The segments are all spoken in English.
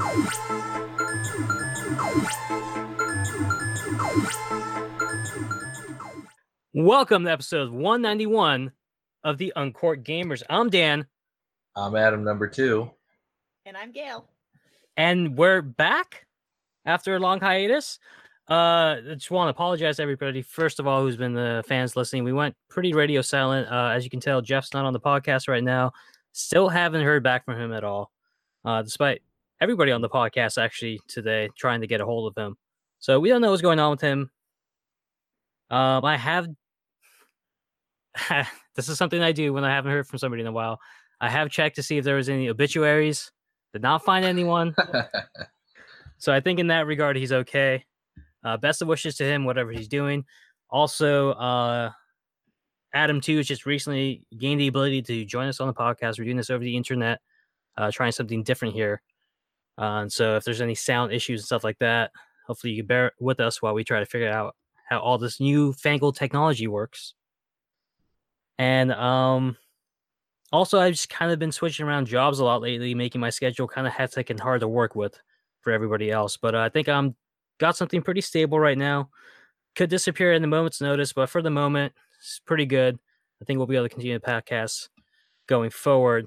Welcome to episode 191 of the Uncorked Gamers. I'm Dan. I'm Adam, number 2. And I'm Gail. And we're back after a long hiatus. I just want to apologize to everybody, first of all, who's been the fans listening. We went pretty radio silent. As you can tell, Jeff's not on the podcast right now. Still haven't heard back from him at all, despite everybody on the podcast actually today trying to get a hold of him. So we don't know what's going on with him. I have... This is something I do when I haven't heard from somebody in a while. I have checked to see if there was any obituaries. Did not find anyone. So I think in that regard, he's okay. Best of wishes to him, whatever he's doing. Also, Adam, too, has just recently gained the ability to join us on the podcast. We're doing this over the internet, trying something different here. And so if there's any sound issues and stuff like that, hopefully you can bear with us while we try to figure out how all this newfangled technology works. And also, I've just kind of been switching around jobs a lot lately, making my schedule kind of hectic and hard to work with for everybody else. But I think I'm got something pretty stable right now. Could disappear in a moment's notice, but for the moment, it's pretty good. I think we'll be able to continue the podcast going forward.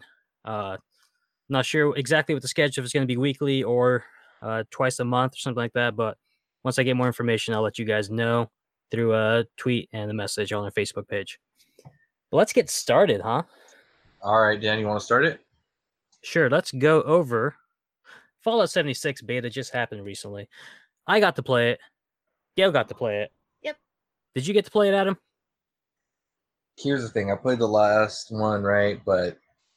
Not sure exactly what the schedule is going to be weekly or twice a month or something like that. But once I get more information, I'll let you guys know through a tweet and a message on our Facebook page. But let's get started, huh? All right, Dan, you want to start it? Sure, let's go over Fallout 76 beta just happened recently. I got to play it. Gail got to play it. Yep. Did you get to play it, Adam? Here's the thing. I played the last one, right? But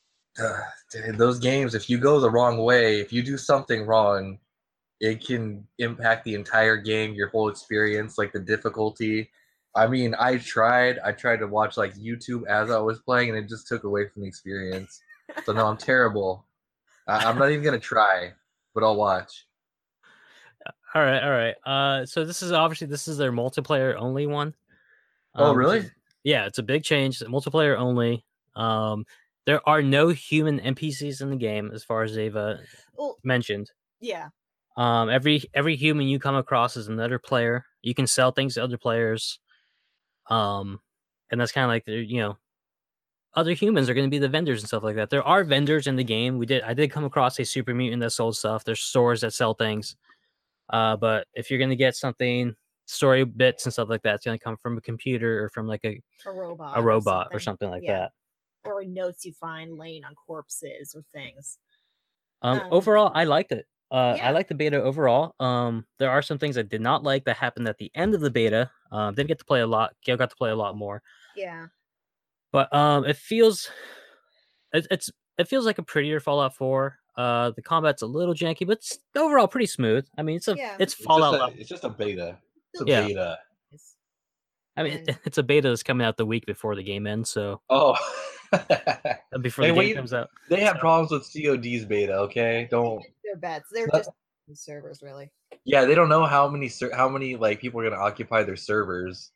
those games, if you go the wrong way, if you do something wrong, it can impact the entire game, your whole experience, like the difficulty. I mean, I tried to watch like YouTube as I was playing, and it just took away from the experience. So no, I'm terrible. I'm not even gonna try, but I'll watch. All right. So this is their multiplayer only one. Oh, really? Yeah, it's a big change. Multiplayer only. There are no human NPCs in the game, as far as they've mentioned. Yeah. Every human you come across is another player. You can sell things to other players. And that's kind of like other humans are going to be the vendors and stuff like that. There are vendors in the game. I did come across a super mutant that sold stuff. There's stores that sell things. But if you're going to get something, story bits and stuff like that, it's going to come from a computer or from like a robot or something like that. Or notes you find laying on corpses or things. Overall, I liked it. I like the beta overall. There are some things I did not like that happened at the end of the beta. Didn't get to play a lot. Gail got to play a lot more. Yeah. But it feels like a prettier Fallout 4. The combat's a little janky, but it's overall pretty smooth. I mean, it's Fallout. It's just a beta. It's a Yeah. beta. I mean, it's a beta that's coming out the week before the game ends, so before the game comes out. They have problems with COD's beta. Okay, don't. They're bets. They're just servers, really. Yeah, they don't know how many like people are gonna occupy their servers.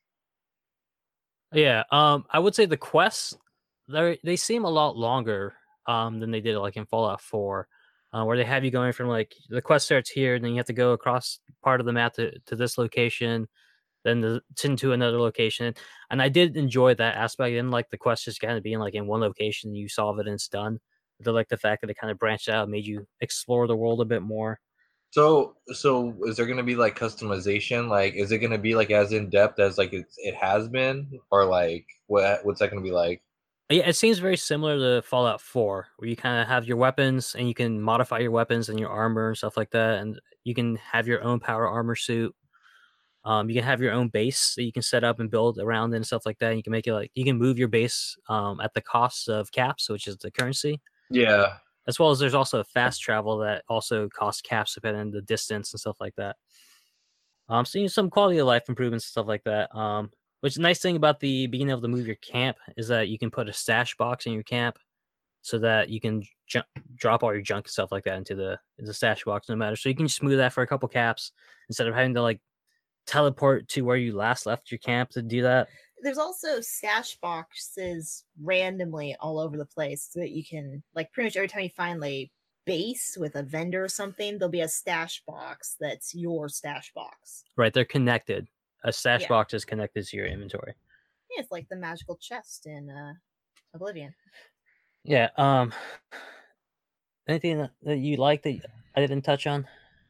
Yeah, I would say the quests they seem a lot longer than they did like in Fallout 4, where they have you going from like the quest starts here, and then you have to go across part of the map to this location, then to another location. And I did enjoy that aspect. I didn't like the quest just kind of being like in one location, you solve it and it's done. I did like the fact that it kind of branched out, made you explore the world a bit more. So is there going to be like customization? Like, is it going to be like as in depth as like it has been, or like what's that going to be like? Yeah, it seems very similar to Fallout 4, where you kind of have your weapons and you can modify your weapons and your armor and stuff like that, and you can have your own power armor suit. You can have your own base that you can set up and build around and stuff like that. And you can make it like you can move your base at the cost of caps, which is the currency. Yeah. As well as there's also fast travel that also costs caps depending on the distance and stuff like that. Seeing some quality of life improvements and stuff like that. Which the nice thing about the being able to move your camp is that you can put a stash box in your camp so that you can drop all your junk and stuff like that into the stash box no matter. So you can just move that for a couple caps instead of having to like teleport to where you last left your camp to do that. There's also stash boxes randomly all over the place so that you can, like, pretty much every time you find a base with a vendor or something, there'll be a stash box that's your stash box. Right, they're connected. A stash Yeah. box is connected to your inventory. Yeah, it's like the magical chest in Oblivion. Yeah. Anything that you like that I didn't touch on?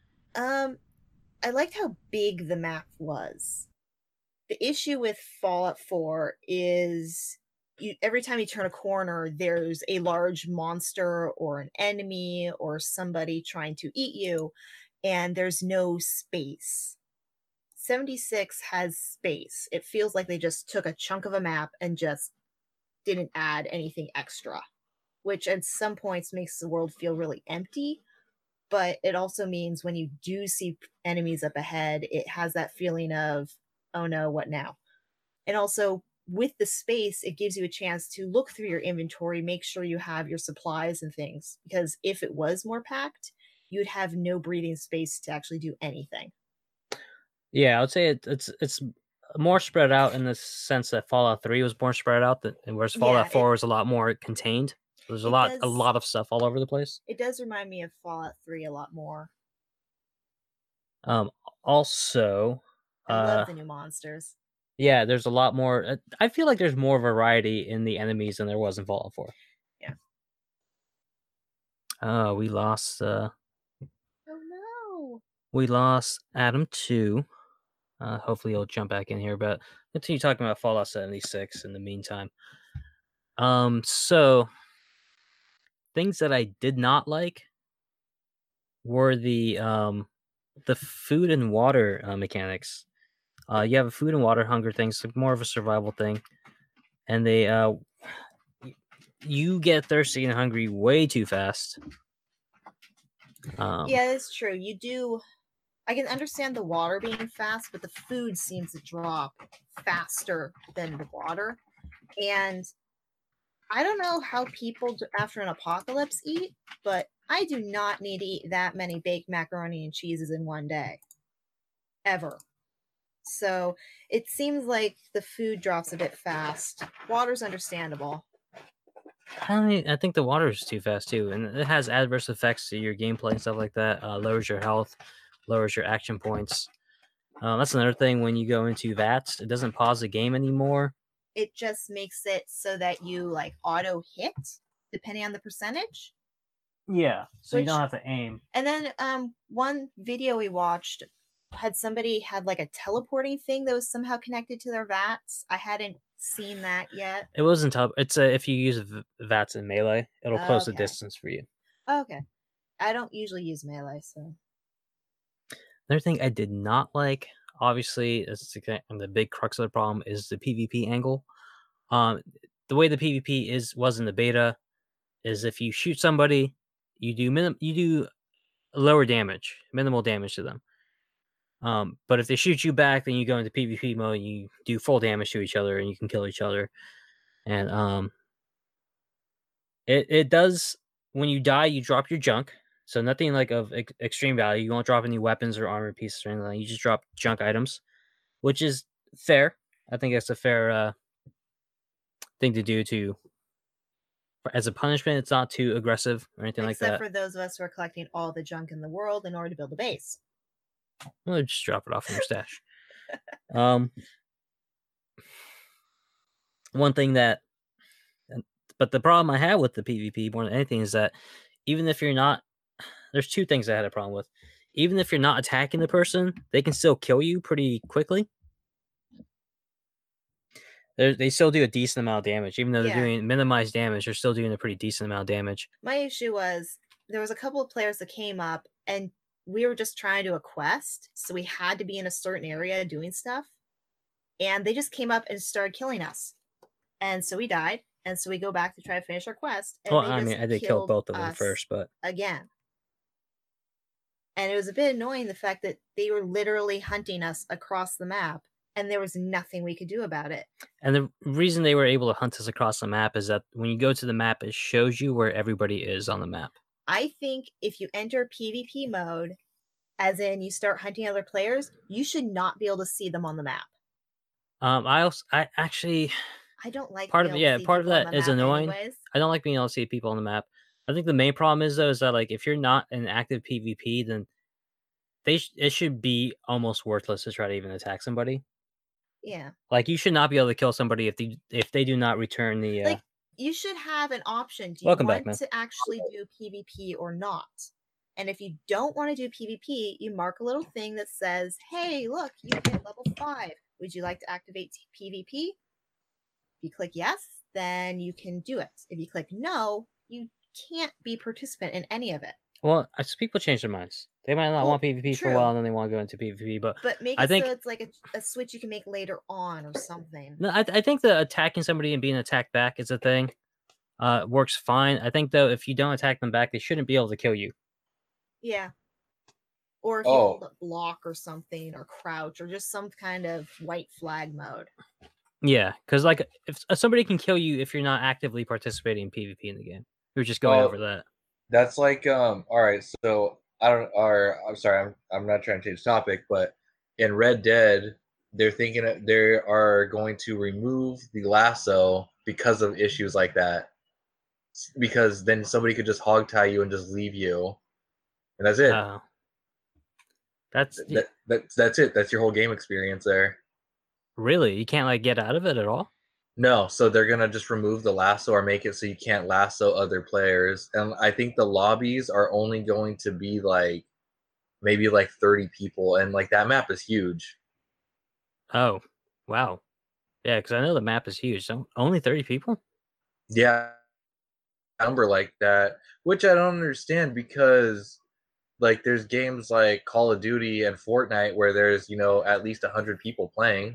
I liked how big the map was. The issue with Fallout 4 is every time you turn a corner, there's a large monster or an enemy or somebody trying to eat you, and there's no space. 76 has space. It feels like they just took a chunk of a map and just didn't add anything extra, which at some points makes the world feel really empty. But it also means when you do see enemies up ahead, it has that feeling of, oh no, what now? And also, with the space, it gives you a chance to look through your inventory, make sure you have your supplies and things. Because if it was more packed, you'd have no breathing space to actually do anything. Yeah, I would say it's more spread out in the sense that Fallout 3 was more spread out, whereas Fallout 4 was a lot more contained. There's a lot of stuff all over the place. It does remind me of Fallout 3 a lot more. Also, I love the new monsters. Yeah, there's a lot more. I feel like there's more variety in the enemies than there was in Fallout 4. Yeah. We lost. Oh no. We lost Adam too. Hopefully he'll jump back in here, but continue talking about Fallout 76 in the meantime. So things that I did not like were the food and water mechanics. You have a food and water hunger thing, so more of a survival thing, and they you get thirsty and hungry way too fast. Yeah, it's true. You do. I can understand the water being fast, but the food seems to drop faster than the water. And I don't know how people after an apocalypse eat, but I do not need to eat that many baked macaroni and cheeses in one day. Ever. So it seems like the food drops a bit fast. Water's understandable. I think the water is too fast too, and it has adverse effects to your gameplay and stuff like that. Lowers your health, lowers your action points. That's another thing. When you go into VATS, it doesn't pause the game anymore. It just makes it so that you like auto hit depending on the percentage. Yeah, so you don't have to aim. And then one video we watched had somebody had like a teleporting thing that was somehow connected to their VATS. I hadn't seen that yet. It wasn't it's if you use VATS in melee, it'll close the distance for you. Okay. I don't usually use melee, so. Another thing I did not like, obviously, the big crux of the problem is the PvP angle. The way the PvP was in the beta is if you shoot somebody, you do lower damage, minimal damage to them. But if they shoot you back, then you go into PvP mode and you do full damage to each other and you can kill each other. And it does, when you die, you drop your junk. So nothing like of extreme value. You won't drop any weapons or armor pieces or anything like that. You just drop junk items, which is fair. I think that's a fair thing to do as a punishment. It's not too aggressive or anything like that. Except for those of us who are collecting all the junk in the world in order to build a base. Well, just drop it off in your stash. One thing but the problem I have with the PvP more than anything is that even if you're not, there's two things I had a problem with. Even if you're not attacking the person, they can still kill you pretty quickly. They still do a decent amount of damage. Even though they're doing minimized damage, they're still doing a pretty decent amount of damage. My issue was there was a couple of players that came up and we were just trying to do a quest. So we had to be in a certain area doing stuff. And they just came up and started killing us. And so we died. And so we go back to try to finish our quest. And well, I mean, I did kill both of them first, but again. And it was a bit annoying the fact that they were literally hunting us across the map, and there was nothing we could do about it. And the reason they were able to hunt us across the map is that when you go to the map, it shows you where everybody is on the map. I think if you enter PvP mode, as in you start hunting other players, you should not be able to see them on the map. I don't like part of that is annoying. Anyways. I don't like being able to see people on the map. I think the main problem is though is that like if you're not in active PvP, then it should be almost worthless to try to even attack somebody. Yeah. Like you should not be able to kill somebody if they do not return the. Like you should have an option. Do you Welcome back, want man. to actually do PvP or not? And if you don't want to do PvP, you mark a little thing that says, "Hey, look, you hit level 5. Would you like to activate PvP?" If you click yes, then you can do it. If you click no, you can't be participant in any of it. Well, people change their minds. They might not want PvP for a while, and then they want to go into PvP. But make I it think so it's like a switch you can make later on or something. No, I think that attacking somebody and being attacked back is a thing. Works fine. I think though, if you don't attack them back, they shouldn't be able to kill you. Yeah. Or if you hold up block or something, or crouch, or just some kind of white flag mode. Yeah, because like if somebody can kill you if you're not actively participating in PvP in the game, you're just going over that. That's like all right. So I'm sorry. I'm not trying to change topic, but in Red Dead, they're thinking that they are going to remove the lasso because of issues like that. Because then somebody could just hog tie you and just leave you, and that's it. That's it. That's your whole game experience there. Really, you can't like get out of it at all. No, so they're gonna just remove the lasso or make it so you can't lasso other players. And I think the lobbies are only going to be like maybe like 30 people, and like that map is huge. Oh, wow. Yeah, because I know the map is huge. So only 30 people? Yeah, number like that, which I don't understand because like there's games like Call of Duty and Fortnite where there's, at least 100 people playing.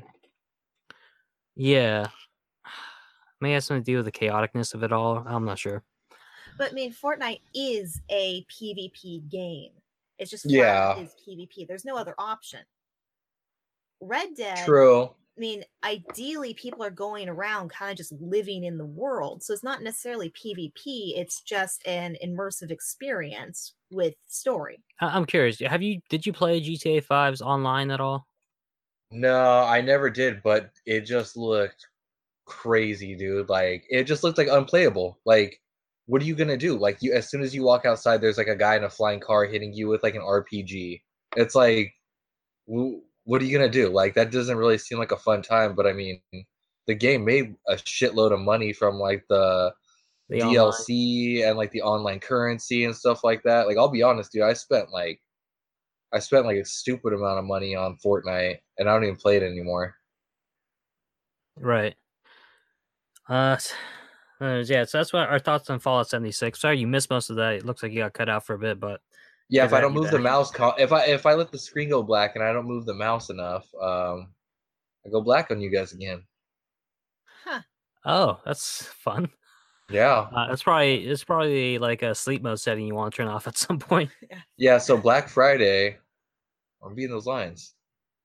Yeah. May have something to do with the chaoticness of it all. I'm not sure. But I mean, Fortnite is a PvP game. It's just flat is PvP. There's no other option. Red Dead. True. I mean, ideally, people are going around kind of just living in the world. So it's not necessarily PvP. It's just an immersive experience with story. I'm curious. Did you play GTA 5's online at all? No, I never did, but it just looked crazy, dude. Like it just looked like unplayable. Like, what are you gonna do? Like as soon as you walk outside, there's like a guy in a flying car hitting you with like an RPG. It's like, what are you gonna do? Like that doesn't really seem like a fun time. But I mean, the game made a shitload of money from like the DLC online. And like the online currency and stuff like that. Like I'll be honest, dude, I spent like a stupid amount of money on Fortnite, and I don't even play it anymore. Right. Yeah, so that's what our thoughts on Fallout 76. Sorry you missed most of that. It looks like you got cut out for a bit, but yeah, if I don't move the mouse, if I let the screen go black and I don't move the mouse enough, I go black on you guys again. Huh. Oh, that's fun. Yeah. It's probably like a sleep mode setting you want to turn off at some point. Yeah, so Black Friday, I'm beating those lines.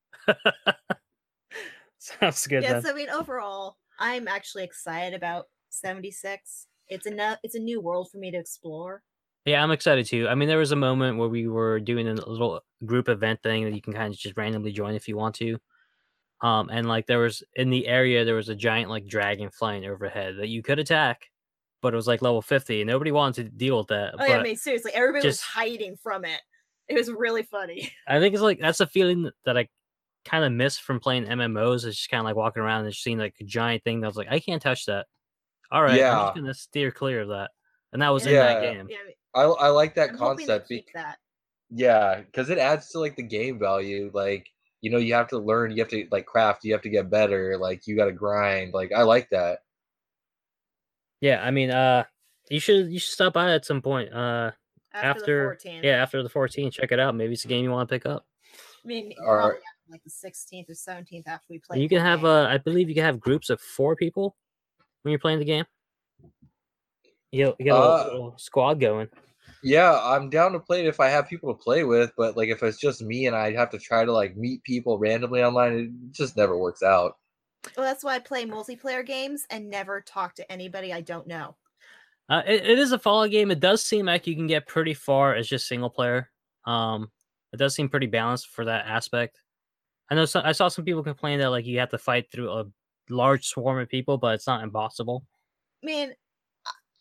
Sounds good. Yeah, so I mean, overall, I'm actually excited about 76. It's a new world for me to explore. Yeah, I'm excited too. I mean, there was a moment where we were doing a little group event thing that you can kind of just randomly join if you want to. And like there was in the area, there was a giant like dragon flying overhead that you could attack, but it was like level 50 and nobody wanted to deal with that. Oh, yeah, I mean, seriously, everybody was hiding from it. It was really funny. I think it's like that's a feeling that I kind of miss from playing MMOs. It's just kind of like walking around and just seeing like a giant thing that was like, I can't touch that. All right, I'm just gonna steer clear of that. And that was in that game. Yeah, I like that I'm concept. keep that. Yeah, because it adds to like the game value. Like, you have to learn, you have to like craft, you have to get better, like you gotta grind. Like I like that. Yeah, I mean, you should stop by at some point. After the 14th. Yeah, after the 14th, check it out. Maybe it's a game you want to pick up. I mean, probably like the 16th or 17th after we play. You can have I believe you can have groups of 4 people when you're playing the game. You get a little squad going. Yeah, I'm down to play it if I have people to play with, but like if it's just me and I have to try to like meet people randomly online, it just never works out. Well, that's why I play multiplayer games and never talk to anybody I don't know. It is a Fallout game. It does seem like you can get pretty far as just single player. It does seem pretty balanced for that aspect. I saw some people complain that like you have to fight through a large swarm of people, but it's not impossible. I mean,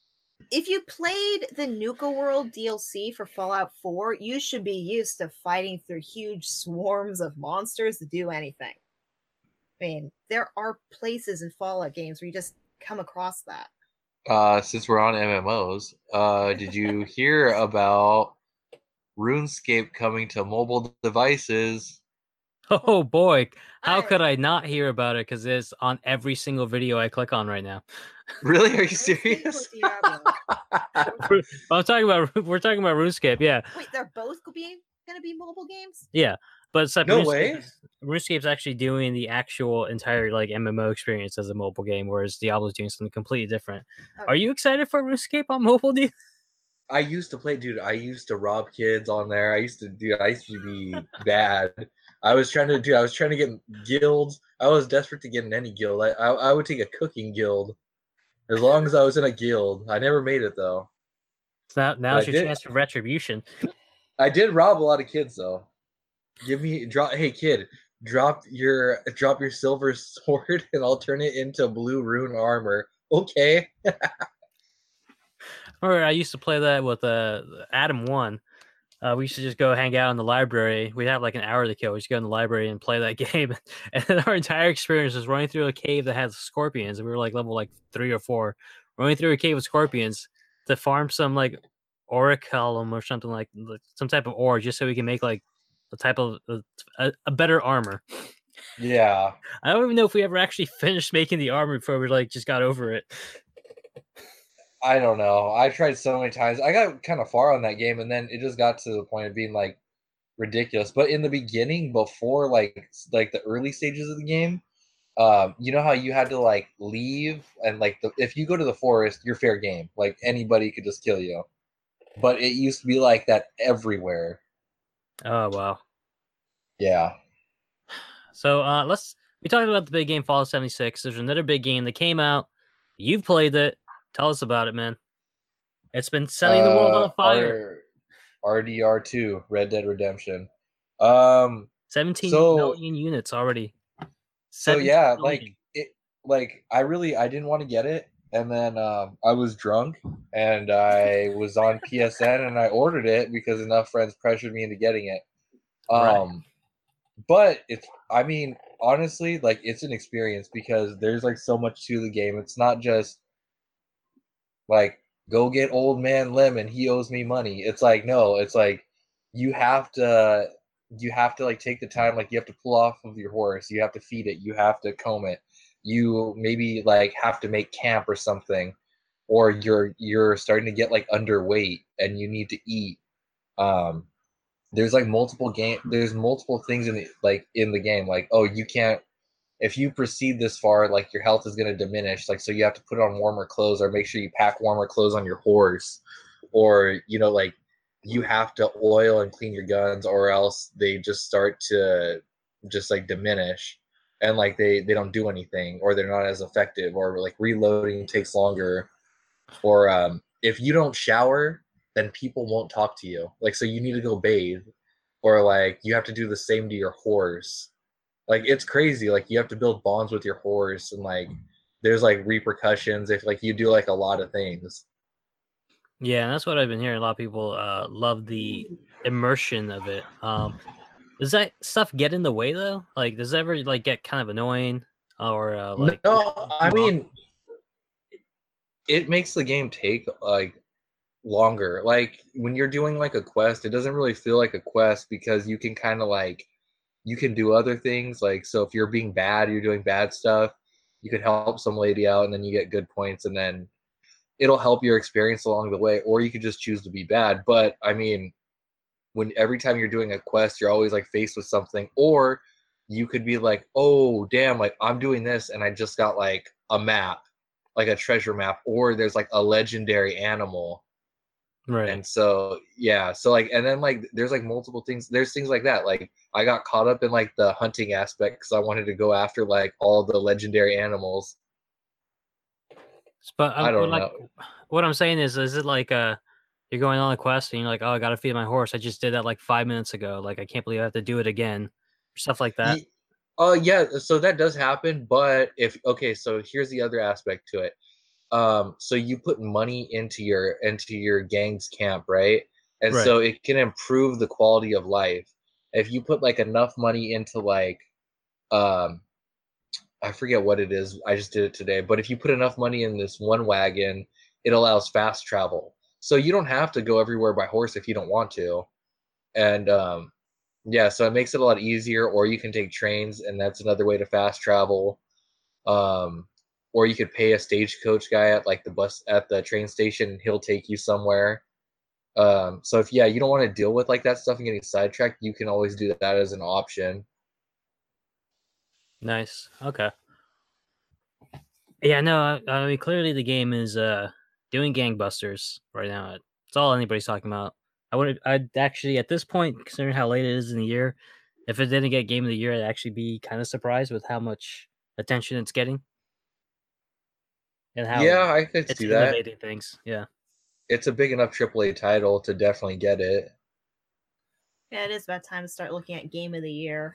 If you played the Nuka World DLC for Fallout 4, you should be used to fighting through huge swarms of monsters to do anything. I mean, there are places in Fallout games where you just come across that. Since we're on MMOs, did you hear about RuneScape coming to mobile devices? Oh boy, how I- could I not hear about it? Because it's on every single video I click on right now. Really? Are you RuneScape or serious? Diablo? We're talking about RuneScape, yeah, Wait, they're both gonna be mobile games? yeah. But it's like No way. RuneScape's actually doing the actual entire like MMO experience as a mobile game, whereas Diablo's doing something completely different. Are Okay. you excited for RuneScape on mobile, dude? I used to play, dude. I used to rob kids on there. I used to be bad. I was trying to get guilds. I was desperate to get in any guild. I would take a cooking guild as long as I was in a guild. I never made it though. So But now's your chance for retribution. I did rob a lot of kids though. Hey kid, drop your silver sword and I'll turn it into blue rune armor. Okay. Or I used to play that with Adam 1. We used to just go hang out in the library. We'd have like an hour to kill. We just go in the library and play that game. And then our entire experience was running through a cave that had scorpions. And we were like level like 3 or 4, running through a cave with scorpions to farm some like auriculum or something like some type of ore, just so we can make like a type of a better armor. Yeah. I don't even know if we ever actually finished making the armor before we like just got over it. I don't know. I tried so many times. I got kind of far on that game, and then it just got to the point of being like ridiculous. But in the beginning, before like the early stages of the game, you know how you had to like leave and like if you go to the forest, you're fair game. Like anybody could just kill you. But it used to be like that everywhere. Oh wow. Yeah. So we talked about the big game Fallout 76. There's another big game that came out. You've played it. Tell us about it, man. It's been setting the world on fire. RDR2, Red Dead Redemption. 17 so million units already. So yeah, million. I didn't want to get it, and then I was drunk and I was on PSN and I ordered it because enough friends pressured me into getting it. Right. But I mean, honestly, like it's an experience because there's like so much to the game. It's not just like go get old man Lemon, he owes me money. It's like no, it's like you have to like take the time, like you have to pull off of your horse, you have to feed it, you have to comb it, you maybe like have to make camp or something, or you're starting to get like underweight and you need to eat. There's like there's multiple things in the game, like oh you can't, if you proceed this far, like your health is going to diminish, like so you have to put on warmer clothes or make sure you pack warmer clothes on your horse, or like you have to oil and clean your guns or else they just start to just like diminish and like they don't do anything, or they're not as effective, or like reloading takes longer, or if you don't shower then people won't talk to you, like so you need to go bathe, or like you have to do the same to your horse. Like it's crazy, like you have to build bonds with your horse, and like there's like repercussions if like you do like a lot of things. Yeah, and that's what I've been hearing. A lot of people love the immersion of it. Does that stuff get in the way though? Like, does it ever like get kind of annoying or like? No, I mean it makes the game take like longer. Like when you're doing like a quest, it doesn't really feel like a quest because you can kind of like you can do other things. Like so if you're being bad, you're doing bad stuff, you could help some lady out and then you get good points, and then it'll help your experience along the way, or you could just choose to be bad. But I mean, when every time you're doing a quest, you're always like faced with something, or you could be like, oh damn, like I'm doing this and I just got like a map, like a treasure map, or there's like a legendary animal. Right. And so yeah, so like, and then like there's like multiple things, there's things like that, like I got caught up in like the hunting aspect because I wanted to go after like all the legendary animals. But I don't like, know. what I'm saying is it like you're going on a quest and you're like, oh, I gotta feed my horse. I just did that like 5 minutes ago. Like I can't believe I have to do it again. Stuff like that. Yeah, so that does happen, but if okay, so here's the other aspect to it. So you put money into your gang's camp, right? And Right. so it can improve the quality of life. If you put like enough money into like um I forget what it is. I just did it today. But if you put enough money in this one wagon, it allows fast travel. So you don't have to go everywhere by horse if you don't want to. And yeah, so it makes it a lot easier. Or you can take trains, and that's another way to fast travel. Um, or you could pay a stagecoach guy at like the bus at the train station, and he'll take you somewhere. So if you don't want to deal with like that stuff and getting sidetracked, you can always do that as an option. Nice. Okay. Yeah, no, I mean clearly the game is doing gangbusters right now. It's all anybody's talking about. I'd actually at this point, considering how late it is in the year, if it didn't get game of the year, I'd actually be kind of surprised with how much attention it's getting and how Yeah, I could it's see that. innovating things. Yeah. It's a big enough AAA title to definitely get it. Yeah, it is about time to start looking at game of the year.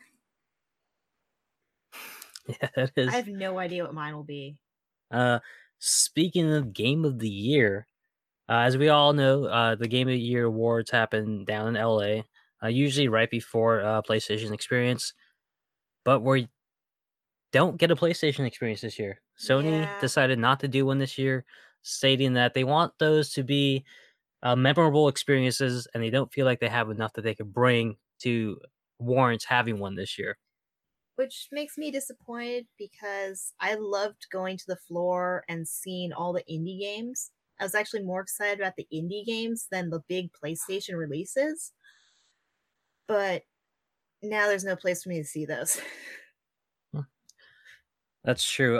Yeah, that is. I have no idea what mine will be. Speaking of game of the year, as we all know, the game of the year awards happen down in LA, usually right before PlayStation Experience. But we don't get a PlayStation Experience this year. Sony Yeah. decided not to do one this year, stating that they want those to be memorable experiences, and they don't feel like they have enough that they could bring to warrant having one this year. Which makes me disappointed because I loved going to the floor and seeing all the indie games. I was actually more excited about the indie games than the big PlayStation releases. But now there's no place for me to see those. That's true.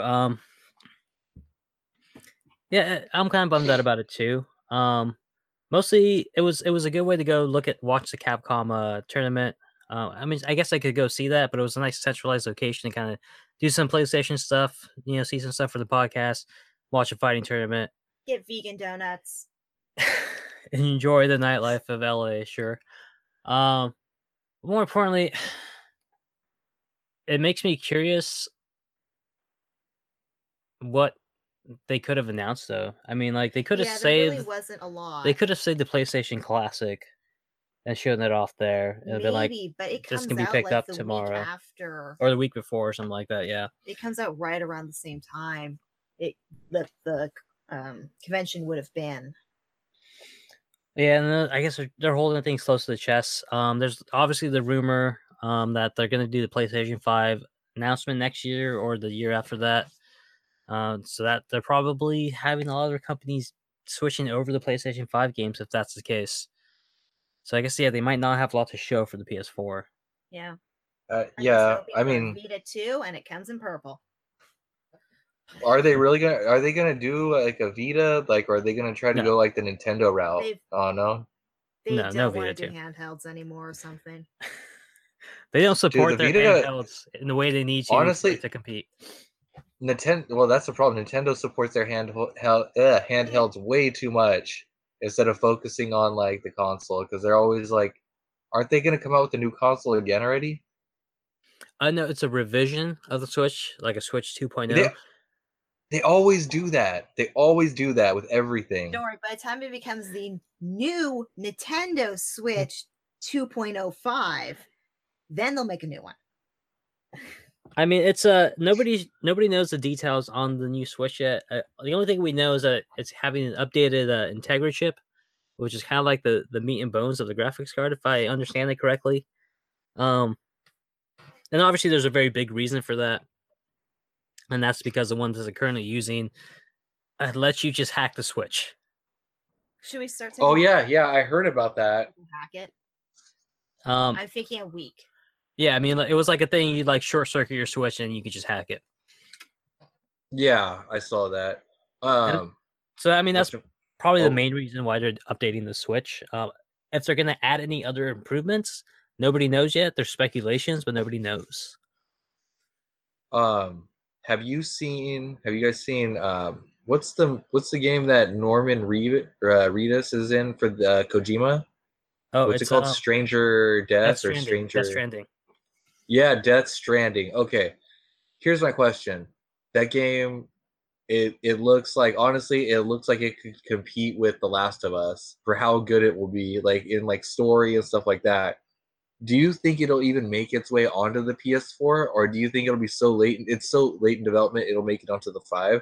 Yeah, I'm kind of bummed out about it too. Mostly it was a good way to go watch the Capcom tournament. I mean, I guess I could go see that, but it was a nice centralized location to kind of do some PlayStation stuff, see some stuff for the podcast, watch a fighting tournament, Get vegan donuts. and enjoy the nightlife of LA. Sure. More importantly, it makes me curious what they could have announced though. I mean, like they could have There saved. really wasn't a lot. They could have saved the PlayStation Classic and shown that off there. And been like, but it this comes can be out picked like up the tomorrow week after, or the week before or something like that. Yeah, it comes out right around the same time the convention would have been. Yeah, and I guess they're holding things close to the chest. There's obviously the rumor that they're going to do the PlayStation 5 announcement next year or the year after that. So that they're probably having a lot of their companies switching over the PlayStation 5 games if that's the case. So I guess they might not have a lot to show for the PS4. Yeah. Yeah, I mean, Vita 2, and it comes in purple. are they gonna do like a Vita, like, or are they gonna try to go like the Nintendo route? Oh no, they no don't Vita want to do 2. handhelds anymore or something. They don't support their Vita, handhelds in the way they need to honestly, to compete. Nintendo. Well, that's the problem. Nintendo supports their handhelds way too much instead of focusing on like the console, because they're always like, aren't they gonna come out with a new console again already? I know it's a revision of the Switch, like a Switch 2.0. They always do that. They always do that with everything. Don't worry, by the time it becomes the new Nintendo Switch 2.05, then they'll make a new one. I mean, it's nobody knows the details on the new Switch yet. The only thing we know is that it's having an updated Integra chip, which is kind of like the meat and bones of the graphics card, if I understand it correctly. And obviously, there's a very big reason for that, and that's because the ones that are currently using lets you just hack the Switch. Should we start? Oh yeah, I heard about that. Hack it. I'm thinking a week. Yeah, I mean, it was like a thing you'd like short circuit your Switch and you could just hack it. Yeah, I saw that. So I mean, that's probably the main reason why they're updating the Switch. If they're going to add any other improvements, nobody knows yet. There's speculations, but nobody knows. Have you guys seen what's the game that Norman Reedus is in for the Kojima? Oh, what's it called? Stranger Death or Stranger Death Stranding. Yeah, Death Stranding. Okay, here's my question: that game, it looks like, honestly, it looks like it could compete with The Last of Us for how good it will be, like in like story and stuff like that. Do you think it'll even make its way onto the PS4, or do you think it'll be so late? It's so late in development, it'll make it onto the 5?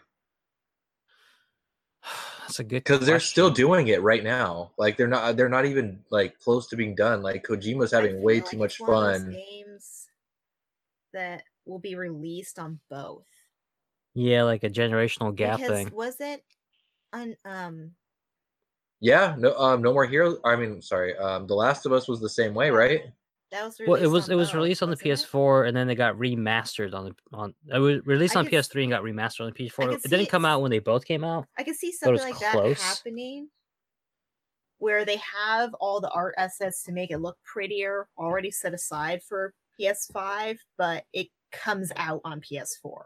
That's a good Because they're still question. doing it right now. Like they're not even like close to being done. Like Kojima's I having way feel too like it's much one of those fun. games that will be released on both. Yeah, like a generational gap Because thing. was it on Yeah, no more Heroes. I mean, sorry, The Last of Us was the same way, Yeah. right? that was Well, released on it was both, released on the wasn't it? PS4 and then it got remastered on it was released I on could s- PS3 and got remastered on the I PS4. could It see didn't it. come out when they both came out, I could see but it something was like that close. happening where they have all the art assets to make it look prettier already set aside for PS5, but it comes out on PS4.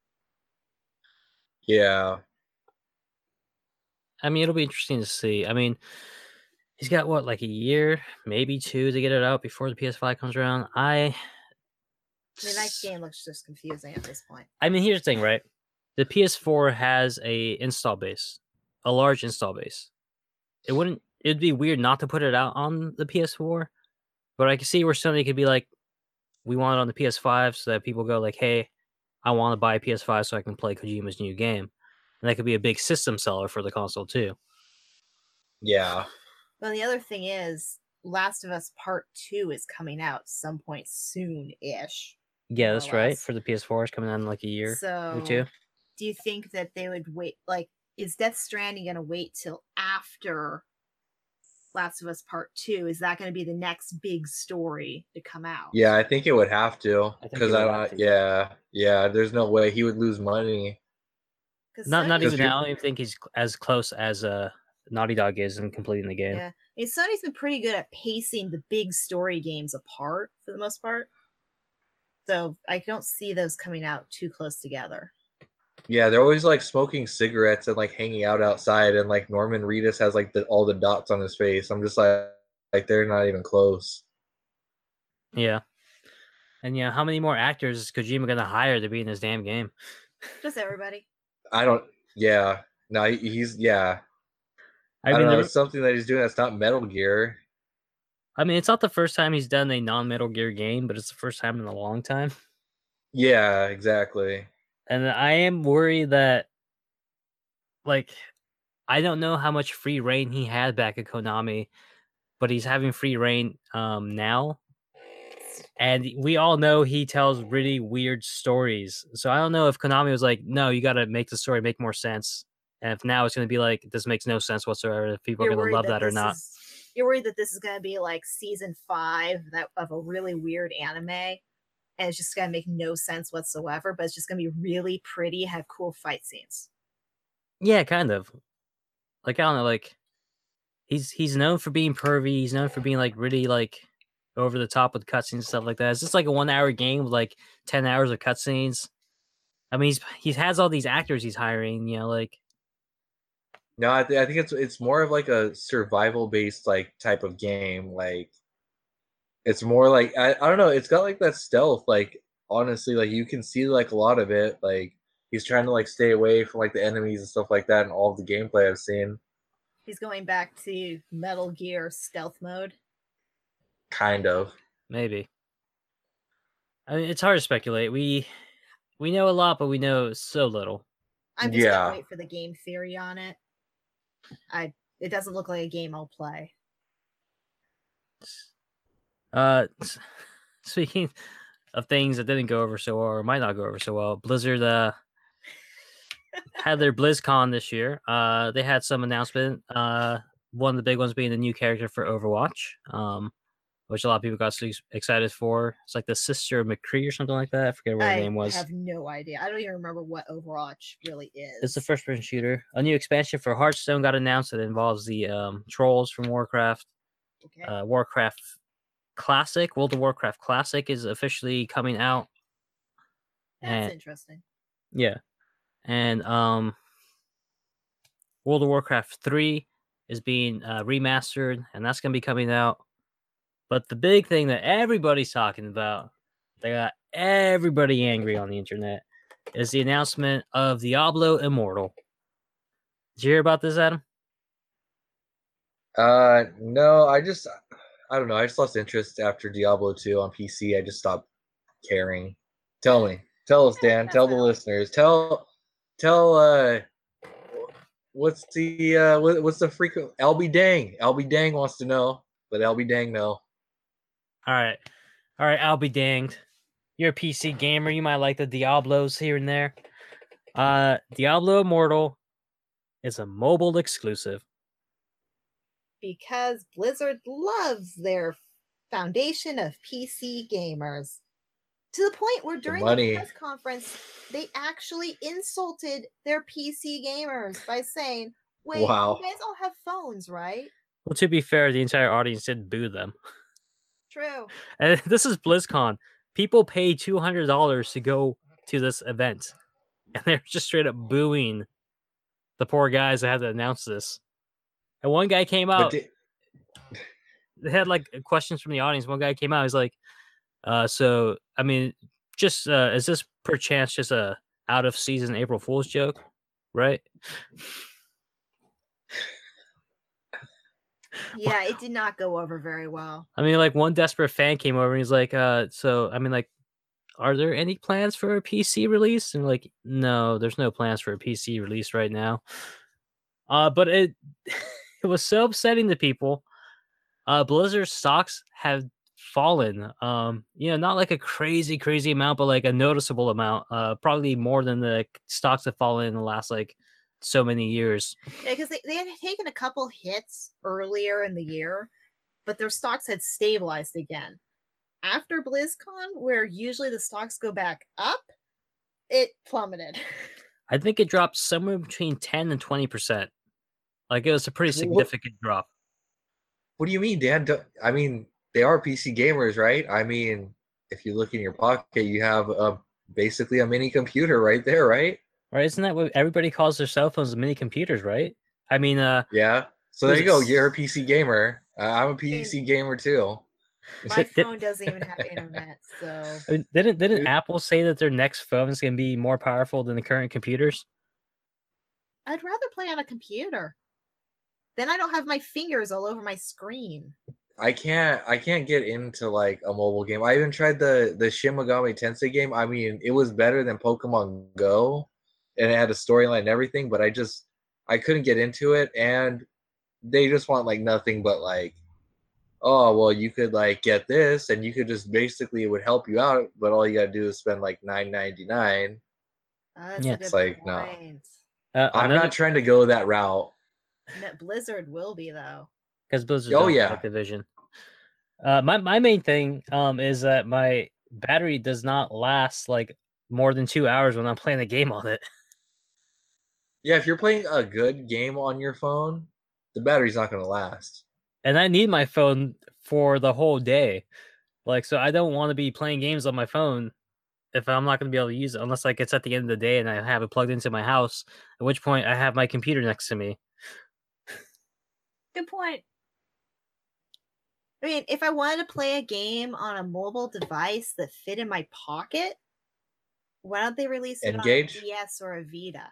Yeah, I mean, it'll be interesting to see. I mean, he's got what, like a year, maybe two to get it out before the PS5 comes around. I mean, that game looks just confusing at this point. I mean, here's the thing, right? The PS4 has a install base, a large install base. It'd be weird not to put it out on the PS4, but I can see where Sony could be like, we want it on the PS5 so that people go like, hey, I want to buy a PS5 so I can play Kojima's new game. And that could be a big system seller for the console too. yeah. Well, the other thing is, Last of Us Part 2 is coming out some point soon-ish. Yeah, that's right. For the PS4, it's coming out in like a year or two. So, do you think that they would wait? Like, is Death Stranding going to wait till after Last of Us Part 2? Is that going to be the next big story to come out? Yeah, I think it would have to. I think Because it would have to. yeah, there's no way he would lose money. Not Sony's, even now. I don't even think he's as close as Naughty Dog is in completing the game. yeah, I mean, Sony's been pretty good at pacing the big story games apart for the most part. So I don't see those coming out too close together. Yeah, they're always like smoking cigarettes and like hanging out outside, and like Norman Reedus has like all the dots on his face. I'm just like they're not even close. Yeah. And yeah, how many more actors is Kojima gonna hire to be in this damn game? Just everybody. I don't. Yeah, no, he's yeah. I I mean, don't know. It's something that he's doing that's not Metal Gear. it's not the first time he's done a non-Metal Gear game, but it's the first time in a long time. Yeah, exactly. And I am worried that, like, I don't know how much free reign he had back at Konami, but he's having free reign now. And we all know he tells really weird stories. So I don't know if Konami was like, no, you got to make the story make more sense. And if now it's going to be like, this makes no sense whatsoever, if people are going to love that or not. You're worried that this is going to be like season 5 of a really weird anime, and it's just going to make no sense whatsoever, but it's just going to be really pretty, have cool fight scenes. Yeah, kind of. Like, I don't know, like, he's known for being pervy. He's known for being, like, really, like, over the top with cutscenes and stuff like that. It's just like a 1-hour game with, like, 10 hours of cutscenes. I mean, he has all these actors he's hiring, like. No, I think it's more of like a survival based like type of game. Like it's more like I don't know. It's got like that stealth. Like honestly, like you can see like a lot of it. Like he's trying to like stay away from like the enemies and stuff like that. And all of the gameplay I've seen. He's going back to Metal Gear stealth mode. Kind of. Maybe. I mean, it's hard to speculate. We know a lot, but we know so little. I'm just gonna wait for the game theory on it. It doesn't look like a game I'll play. Speaking of things that didn't go over so well or might not go over so well, Blizzard had their BlizzCon this year. They had some announcement. One of the big ones being the new character for Overwatch, which a lot of people got so excited for. It's like the Sister McCree or something like that. I forget what her name was. I have no idea. I don't even remember what Overwatch really is. It's a first-person shooter. A new expansion for Hearthstone got announced that involves the trolls from Warcraft. Okay. Warcraft Classic, World of Warcraft Classic is officially coming out. That's interesting. Yeah. And World of Warcraft 3 is being remastered, and that's going to be coming out. But the big thing that everybody's talking about, they got everybody angry on the internet, is the announcement of Diablo Immortal. Did you hear about this, Adam? No, I don't know. I just lost interest after Diablo 2 on PC. I just stopped caring. Tell us, Dan. Tell the listeners. Tell. What's the frequent LB Dang? LB Dang wants to know, but LB Dang no. All right, I'll be danged. You're a PC gamer. You might like the Diablos here and there. Diablo Immortal is a mobile exclusive. Because Blizzard loves their foundation of PC gamers. To the point where during the press conference, they actually insulted their PC gamers by saying, wait, wow. You guys all have phones, right? Well, to be fair, the entire audience did boo them. True. And this is BlizzCon. People pay $200 to go to this event. And they're just straight up booing the poor guys that had to announce this. And one guy came out. They had like questions from the audience. One guy came out. He's like, so, I mean, just is this perchance just a out of season April Fool's joke? Right? Yeah, it did not go over very well. I mean, like one desperate fan came over and he's like, so, I mean, like, are there any plans for a PC release? And like, no, there's no plans for a PC release right now. But it it was so upsetting to people. Blizzard stocks have fallen. Not like a crazy amount, but like a noticeable amount. Probably more than the stocks have fallen in the last like so many years. Yeah, because they had taken a couple hits earlier in the year, but their stocks had stabilized again. After BlizzCon, where usually the stocks go back up, it plummeted. I think it dropped somewhere between 10 and 20%. Like it was a pretty significant drop. What do you mean, Dan? I mean, they are PC gamers, right? I mean, if you look in your pocket, you have basically a mini computer right there, right? Right? Isn't that what everybody calls their cell phones? Mini computers, right? I mean, yeah. So there you go. You're a PC gamer. I'm a PC gamer too. My phone doesn't even have internet, so didn't Apple say that their next phone is going to be more powerful than the current computers? I'd rather play on a computer. Then I don't have my fingers all over my screen. I can't get into like a mobile game. I even tried the Shin Megami Tensei game. I mean, it was better than Pokemon Go, and it had a storyline and everything, but I couldn't get into it, and they just want like nothing but like, oh well, you could like get this, and you could just basically, it would help you out, but all you gotta do is spend like $9.99. Yeah, it's like no. I'm not trying to go that route. Blizzard will be though, because Blizzard Activision. My main thing is that my battery does not last like more than 2 hours when I'm playing a game on it. Yeah, if you're playing a good game on your phone, the battery's not going to last. And I need my phone for the whole day. Like, so I don't want to be playing games on my phone if I'm not going to be able to use it unless like it's at the end of the day and I have it plugged into my house, at which point I have my computer next to me. Good point. I mean, if I wanted to play a game on a mobile device that fit in my pocket, why don't they release it on a DS or a Vita?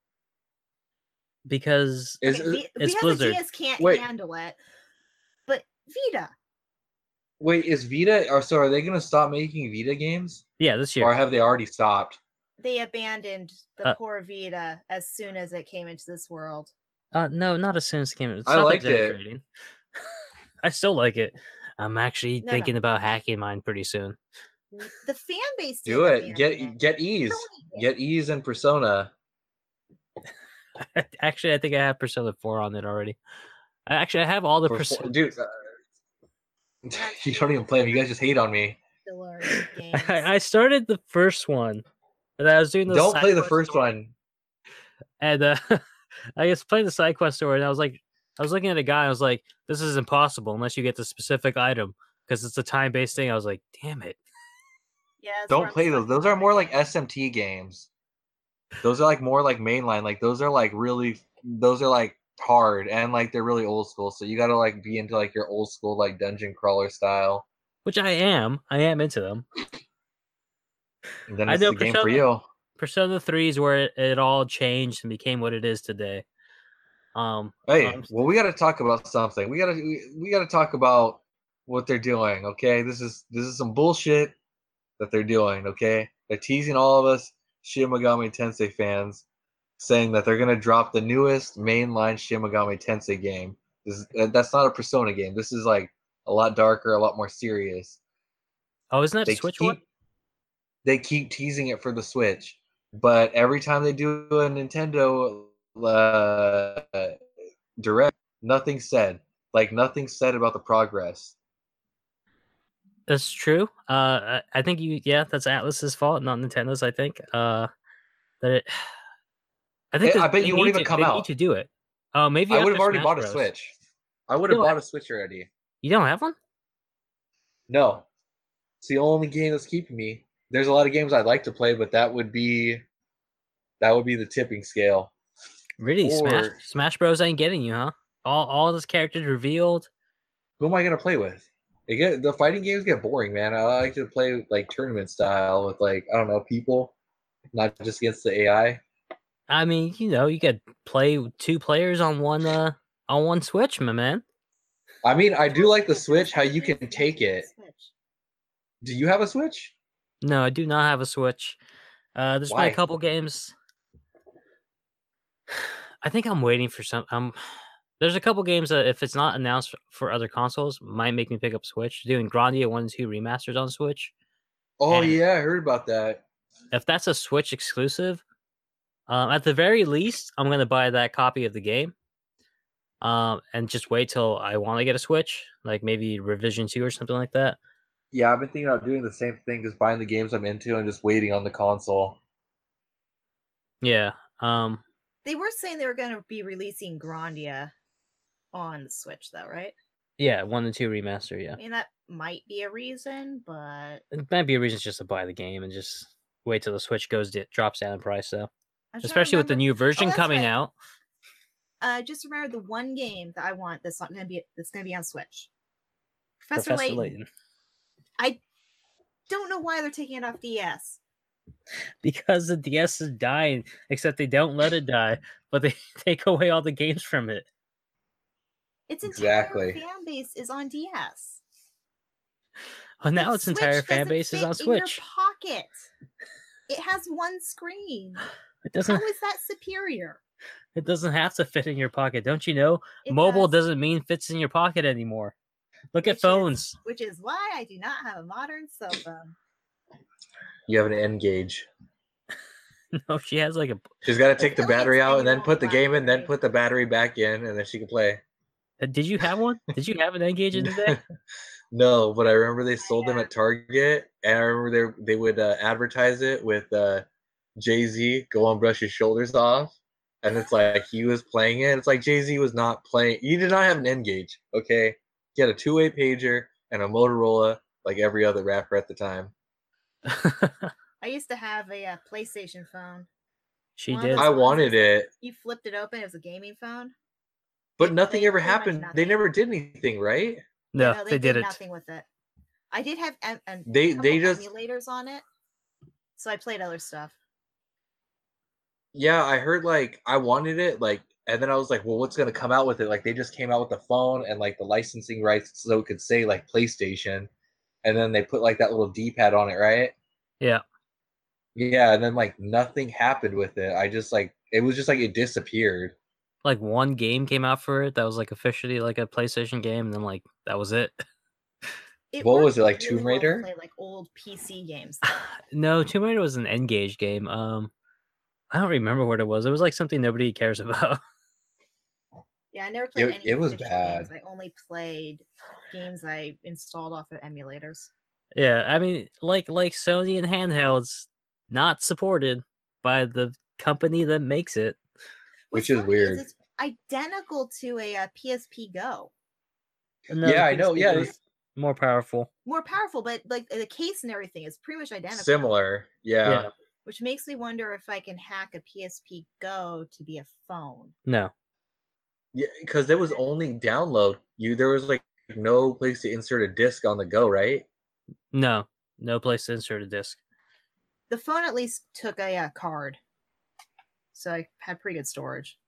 Because it's Blizzard. The DS can't handle it, but Vita. Wait, is Vita? Or so are they going to stop making Vita games? Yeah, this year. Or have they already stopped? They abandoned the poor Vita as soon as it came into this world. No, not as soon as it came. I liked it. I still like it. I'm actually thinking about hacking mine pretty soon. The fan base. Do it. Get ease. Get ease and Persona. Actually, I think I have Persona 4 on it already. I have all the Persona. Dude, you don't even play them. You guys just hate on me. I started the first one, and I was doing the. Don't play the first one. And I was playing the side quest story, and I was looking at a guy. I was like, "This is impossible unless you get the specific item because it's a time-based thing." I was like, "Damn it!" Yeah. Don't play those. Those are more like SMT games. Those are like more like mainline. Like those are like really. Those are like hard and like they're really old school. So you got to like be into like your old school like dungeon crawler style. Which I am. I am into them. And then it's the game for you. Persona 3 is where it all changed and became what it is today. Hey, well, we got to talk about something. We got to talk about what they're doing. Okay, this is some bullshit that they're doing. Okay, they're teasing all of us Shin Megami Tensei fans, saying that they're gonna drop the newest mainline Shin Megami Tensei game. That's not a Persona game. This is like a lot darker, a lot more serious. Oh, isn't that a They Switch keep one? they keep teasing it for the Switch, but every time they do a Nintendo direct, nothing said. Like nothing said about the progress. That's true. I think that's Atlas's fault, not Nintendo's. I think. That it. I think I bet they you won't need even to. come They need out. to do it. Oh, maybe I would after have already Smash bought a Bros. Switch. I would have bought a Switch already. You don't have one? No, it's the only game that's keeping me. There's a lot of games I'd like to play, but that would be the tipping scale. Really? Smash Bros. Ain't getting you, huh? All those characters revealed. Who am I gonna play with? The fighting games get boring, man. I like to play like tournament style with like I don't know people, not just against the AI. I mean, you could play 2 players on one Switch, my man. I mean, I do like the Switch. How you can take it. Do you have a Switch? No, I do not have a Switch. There's been Why? a couple games. I think I'm waiting for some. There's a couple games that if it's not announced for other consoles, might make me pick up Switch. Doing Grandia 1 and 2 remasters on Switch. Oh And yeah, I heard about that. if that's a Switch exclusive, at the very least, I'm gonna buy that copy of the game. And just wait till I want to get a Switch, like maybe Revision 2 or something like that. Yeah, I've been thinking about doing the same thing, just buying the games I'm into and just waiting on the console. Yeah. They were saying they were going to be releasing Grandia on the Switch, though, right? Yeah, 1 and 2 remaster. Yeah, I mean, that might be a reason, but it might be a reason just to buy the game and just wait till the Switch drops down in price. So, I'm trying to especially with the remember- new version that's coming right. out. Just remember the one game that I want that's going to be on Switch. Professor Layton. Layton. I don't know why they're taking it off DS. Because the DS is dying, except they don't let it die, but they take away all the games from it. Its Exactly. entire fan base is on DS. Well, now The its entire Switch fan doesn't base is fit on in Switch. your pocket. It has one screen. It How doesn't. is that superior? It doesn't have to fit in your pocket, don't you know? It Mobile does. doesn't mean fits in your pocket anymore. Look at Which is- phones. Which is why I do not have a modern cell phone. You have an N-Gage. No, she has like a. She's got to take the Really battery out and then 10-year-old put the game in, then BlackBerry. put the battery back in, and then she can play. Did you have one? Did you have an N-Gage in the day? No, but I remember they sold them at Target, and I remember they would advertise it with Jay-Z, "Go on, brush your shoulders off," and it's like he was playing it. It's like Jay-Z was not playing. He did not have an N-Gage. Okay, he had a two-way pager and a Motorola, like every other rapper at the time. I used to have a PlayStation phone. She One of did. those I ones wanted that's it, You flipped it open, it was a gaming phone. but It nothing played ever pretty much happened. They nothing. never did anything, right? No, No, they did it. nothing with it. I did have They couple just emulators on it, so I played other stuff. yeah, I heard like I wanted it like, and then I was like, well, what's gonna come out with it? Like they just came out with the phone and like the licensing rights, so it could say like PlayStation, and then they put like that little D-pad on it, right? Yeah. Yeah, and then like nothing happened with it. I just like it was just like it disappeared. Like one game came out for it that was like officially like a PlayStation game, and then like that was it. What was worked it, like, really Tomb well to Raider? play like old PC games. No, Tomb Raider was an N-Gage game. I don't remember what it was. It was like something nobody cares about. Yeah, I never played It- any it was official bad. games. I only played games I installed off of emulators. Yeah, I mean, like Sony and handhelds, not supported by the company that makes it. Which What's is funny weird. It's identical to a PSP Go. No, Yeah, the I know. PSP Yeah, was more powerful. More powerful, but like the case and everything is pretty much identical. similar. Yeah. Which makes me wonder if I can hack a PSP Go to be a phone. No. Yeah, because there was only download. There was like no place to insert a disc on the go, right? No place to insert a disc. The phone at least took a card, so I had pretty good storage.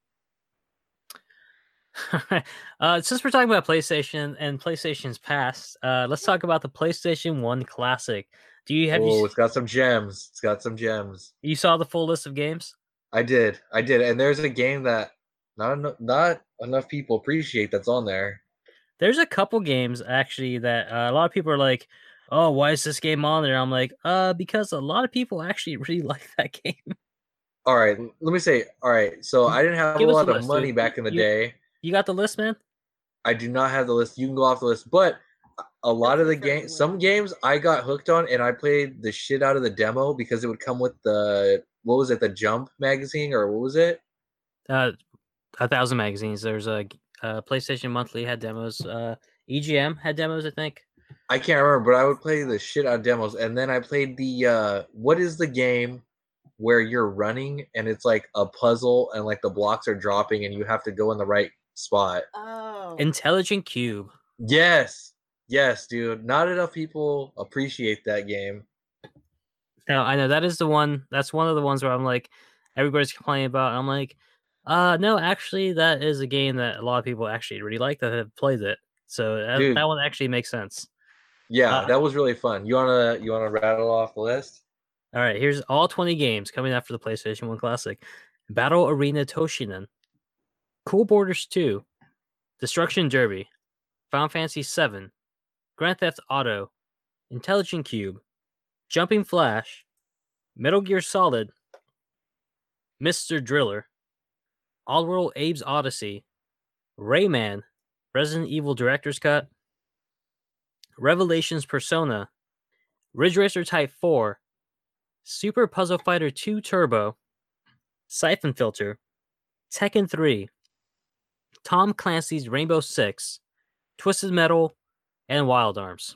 Since we're talking about PlayStation and PlayStation's past, let's talk about the PlayStation 1 Classic. It's got some gems. It's got some gems. You saw the full list of games? I did, and there's a game that not enough people appreciate that's on there. There's a couple games actually that a lot of people are like, "Oh, why is this game on there?" I'm like, because a lot of people actually really like that game." All right, let me say. All right, so I didn't have a lot of money back in the day. You got the list, man? I do not have the list. You can go off the list, but a lot of the games, some games I got hooked on, and I played the shit out of the demo because it would come with the the Jump magazine, or what was it? 1,000 magazines. There's a PlayStation Monthly had demos. EGM had demos, I think. I can't remember, but I would play the shit out of demos, and then I played the what is the game where you're running and it's like a puzzle and like the blocks are dropping and you have to go in the right spot. Oh, Intelligent Cube. Yes, dude. Not enough people appreciate that game. No, I know that is the one. That's one of the ones where I'm like, everybody's complaining about. I'm like, no, actually, that is a game that a lot of people actually really like that have played it. So that one actually makes sense. Yeah, that was really fun. You wanna rattle off the list? All right, here's all 20 games coming out for the PlayStation 1 Classic. Battle Arena Toshinden, Cool Borders 2, Destruction Derby, Final Fantasy 7, Grand Theft Auto, Intelligent Cube, Jumping Flash, Metal Gear Solid, Mr. Driller, Oddworld Abe's Odyssey, Rayman, Resident Evil Director's Cut, Revelations Persona, Ridge Racer Type 4, Super Puzzle Fighter 2 Turbo, Siphon Filter, Tekken 3, Tom Clancy's Rainbow Six, Twisted Metal, and Wild Arms.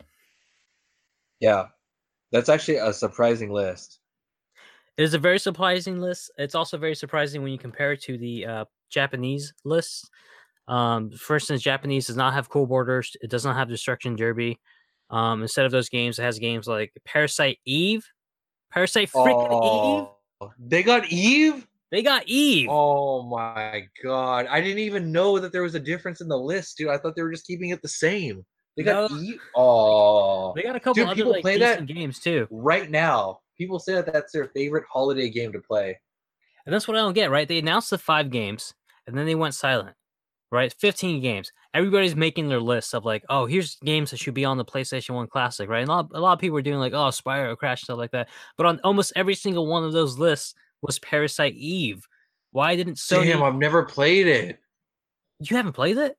Yeah, that's actually a surprising list. It is a very surprising list. It's also very surprising when you compare it to the Japanese list. For instance, Japanese does not have Cool Borders. It does not have Destruction Derby. Instead of those games, it has games like Parasite Eve. Parasite freaking Eve. They got Eve? They got Eve. Oh my god. I didn't even know that there was a difference in the list, dude. I thought they were just keeping it the same. They got Eve. Oh. They got a couple other like decent games too. Right now. People say that that's their favorite holiday game to play. And that's what I don't get, right? They announced the 5 games and then they went silent. Right? 15 games. Everybody's making their lists of like, oh, here's games that should be on the PlayStation 1 Classic, right? And a lot of people are doing like, oh, Spyro, Crash, stuff like that. But on almost every single one of those lists was Parasite Eve. Why didn't Sony... Damn, I've never played it. You haven't played it?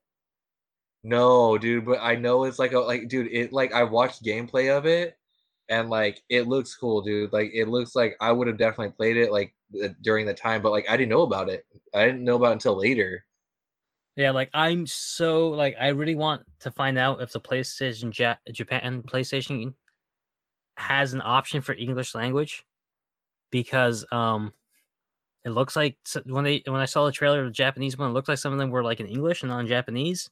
No, dude, but I know it's I watched gameplay of it and like it looks cool, dude. Like it looks like I would have definitely played it like during the time, but like I didn't know about it. I didn't know about it until later. Yeah, like I'm so like I really want to find out if the PlayStation Japan PlayStation has an option for English language, because it looks like when I saw the trailer of the Japanese one, it looked like some of them were like in English and not in Japanese.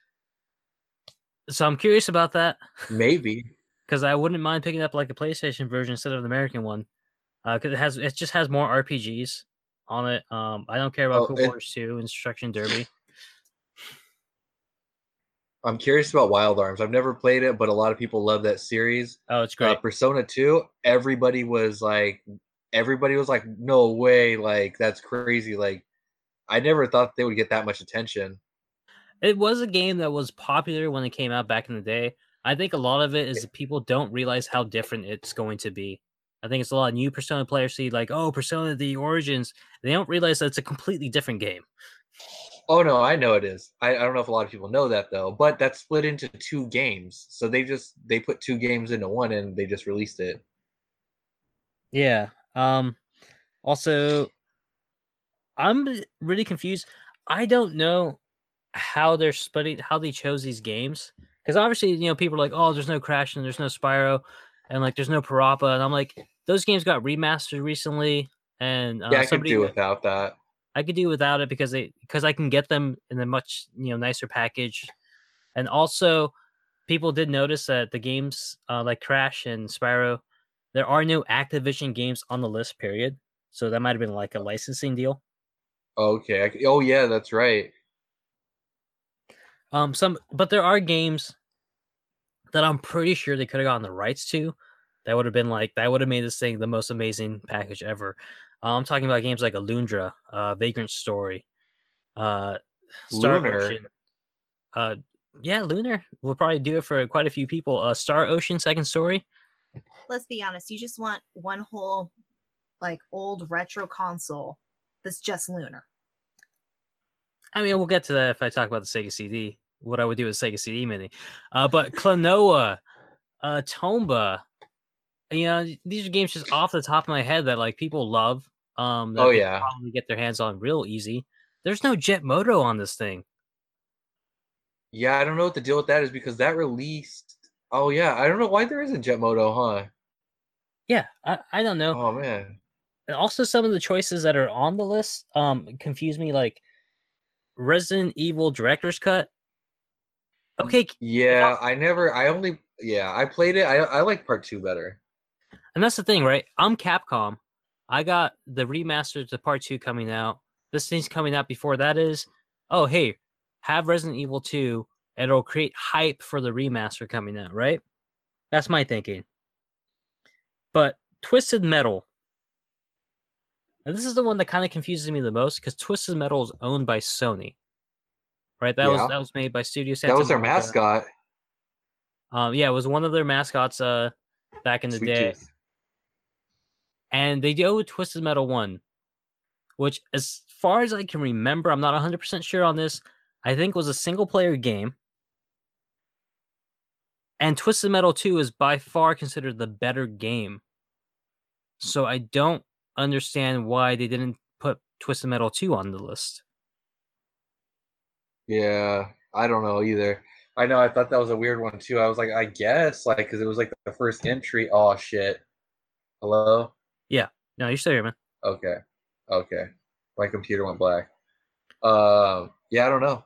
So I'm curious about that. Maybe because I wouldn't mind picking up like a PlayStation version instead of the American one, because it just has more RPGs on it. I don't care about Cool Borders 2 and Destruction Derby. I'm curious about Wild Arms. I've never played it, but a lot of people love that series. Oh, it's great. Persona 2, everybody was like, no way, like that's crazy. Like I never thought they would get that much attention. It was a game that was popular when it came out back in the day. I think a lot of it is that people don't realize how different it's going to be. I think it's a lot of new Persona players see like, oh, Persona the Origins. They don't realize that it's a completely different game. Oh no, I know it is. I don't know if a lot of people know that though, but that's split into 2 games. So they put 2 games into one and they just released it. Yeah. Also, I'm really confused. I don't know how they're splitting, how they chose these games. Because obviously, people are like, oh, there's no Crash and there's no Spyro and like there's no Parappa. And I'm like, those games got remastered recently. And I could do without that. I could do without it because I can get them in a much nicer package, and also people did notice that the games like Crash and Spyro, There are no Activision games on the list, period. So that might have been like a licensing deal. Okay. Oh yeah, that's right. But there are games that I'm pretty sure they could have gotten the rights to. That would have made this thing the most amazing package ever. I'm talking about games like Alundra, Vagrant Story, Star Lunar. Ocean. Yeah, Lunar will probably do it for quite a few people. Star Ocean Second Story. Let's be honest, you just want one whole like old retro console that's just Lunar. I mean, we'll get to that if I talk about the Sega CD. What I would do with Sega CD Mini. But Klonoa, Tomba, these are games just off the top of my head that like people love. That Oh they yeah. probably get their hands on real easy. There's no Jet Moto on this thing. Yeah, I don't know what the deal with that is because that released. Oh yeah, I don't know why there isn't Jet Moto, huh? Yeah, I don't know. Oh man. And also some of the choices that are on the list confuse me. Like Resident Evil Director's Cut. Okay, Yeah, I played it. I like part 2 better. and that's the thing, right? I'm Capcom. I got the remaster to Part 2 coming out. This thing's coming out before that is. Oh, hey, have Resident Evil 2, and it'll create hype for the remaster coming out, right? That's my thinking. But Twisted Metal. And this is the one that kind of confuses me the most because Twisted Metal is owned by Sony. Right? That was made by Studio Santa That was their Monica. mascot. Yeah, it was one of their mascots back in the Sweet day. Tooth. And they do Twisted Metal 1, which, as far as I can remember, I'm not 100% sure on this, I think was a single-player game. And Twisted Metal 2 is by far considered the better game. So I don't understand why they didn't put Twisted Metal 2 on the list. Yeah, I don't know either. I know, I thought that was a weird one too. I was like, I guess, like, because it was like the first entry. Oh shit. Hello? Yeah. No, you're still here, man. Okay. Okay. My computer went black. Yeah, I don't know.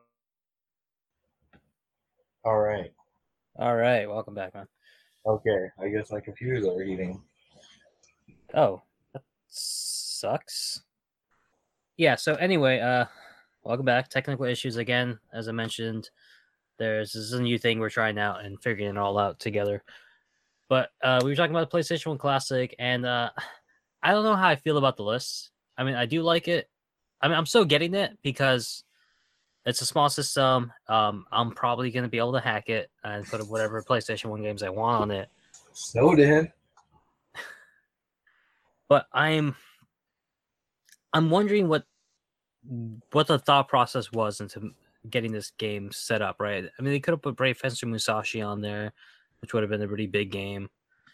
All right. All right. Welcome back, man. Okay. I guess my computer's overheating. Oh, that sucks. Yeah, so anyway, welcome back. Technical issues again, as I mentioned. This is a new thing we're trying out and figuring it all out together. But we were talking about the PlayStation 1 Classic, and I don't know how I feel about the list. I mean, I do like it. I mean, I'm still getting it because it's a small system. I'm probably going to be able to hack it and put whatever PlayStation 1 games I want on it. Snowden. But I'm wondering what the thought process was into getting this game set up, right? I mean, they could have put Brave Fencer Musashi on there, which would have been a really big game.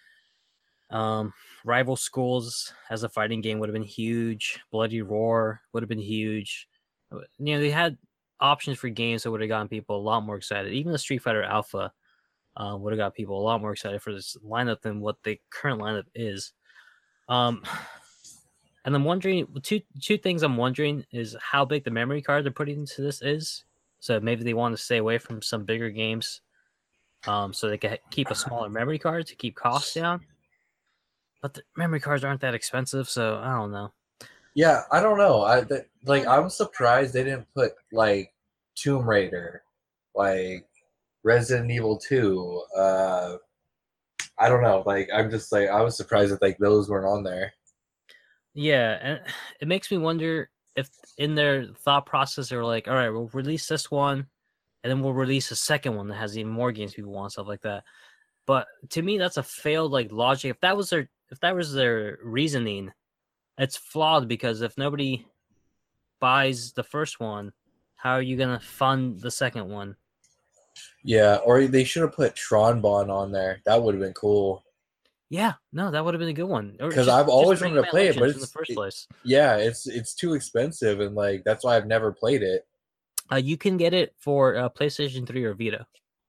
Rival Schools as a fighting game would have been huge. Bloody Roar would have been huge. They had options for games that would have gotten people a lot more excited. Even the Street Fighter Alpha would have got people a lot more excited for this lineup than what the current lineup is. And I'm wondering, two things I'm wondering is how big the memory card they're putting into this is. So maybe they want to stay away from some bigger games so they can keep a smaller memory card to keep costs down. But the memory cards aren't that expensive, so I don't know. Yeah, I don't know. I'm surprised they didn't put like Tomb Raider, like Resident Evil 2. I don't know. Like I'm just like I was surprised that like those weren't on there. Yeah, and it makes me wonder if in their thought process they're like, all right, we'll release this one, and then we'll release a second one that has even more games people want, stuff like that. But to me, that's a failed like logic. If that was their reasoning, it's flawed because if nobody buys the first one, how are you gonna fund the second one? Yeah, or they should have put Tron Bonne on there. That would have been cool. Yeah, no, that would have been a good one. Because I've always wanted to play it, but in the first place. Yeah, it's too expensive, and like that's why I've never played it. You can get it for PlayStation 3 or Vita.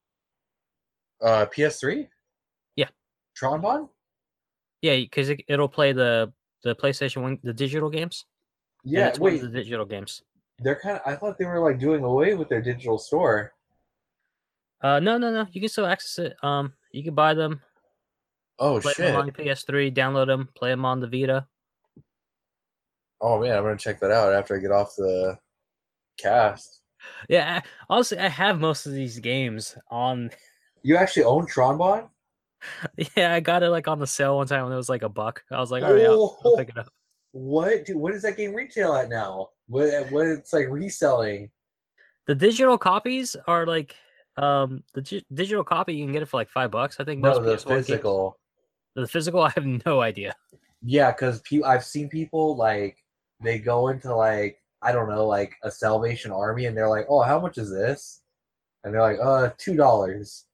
PS3. Yeah, Tron Bonne. Yeah, because it'll play the PlayStation 1, the digital games. Yeah, wait, the digital games. They're kind of. I thought they were like doing away with their digital store. No. You can still access it. You can buy them. Oh Play them on shit! PS3, download them, play them on the Vita. Oh man, I'm gonna check that out after I get off the cast. Yeah, honestly, I have most of these games on. You actually own Tronbot? Yeah, I got it like on the sale one time when it was like $1. I was like, all right, I'll Oh, pick it up. what? Dude, what does that game retail at now? What it's like reselling? The digital copies are like, digital copy you can get it for like $5. I think No, most the PS1 games. physical. The physical, I have no idea. Yeah, because I've seen people like they go into like I don't know like a Salvation Army and they're like, oh, how much is this? And they're like, $2.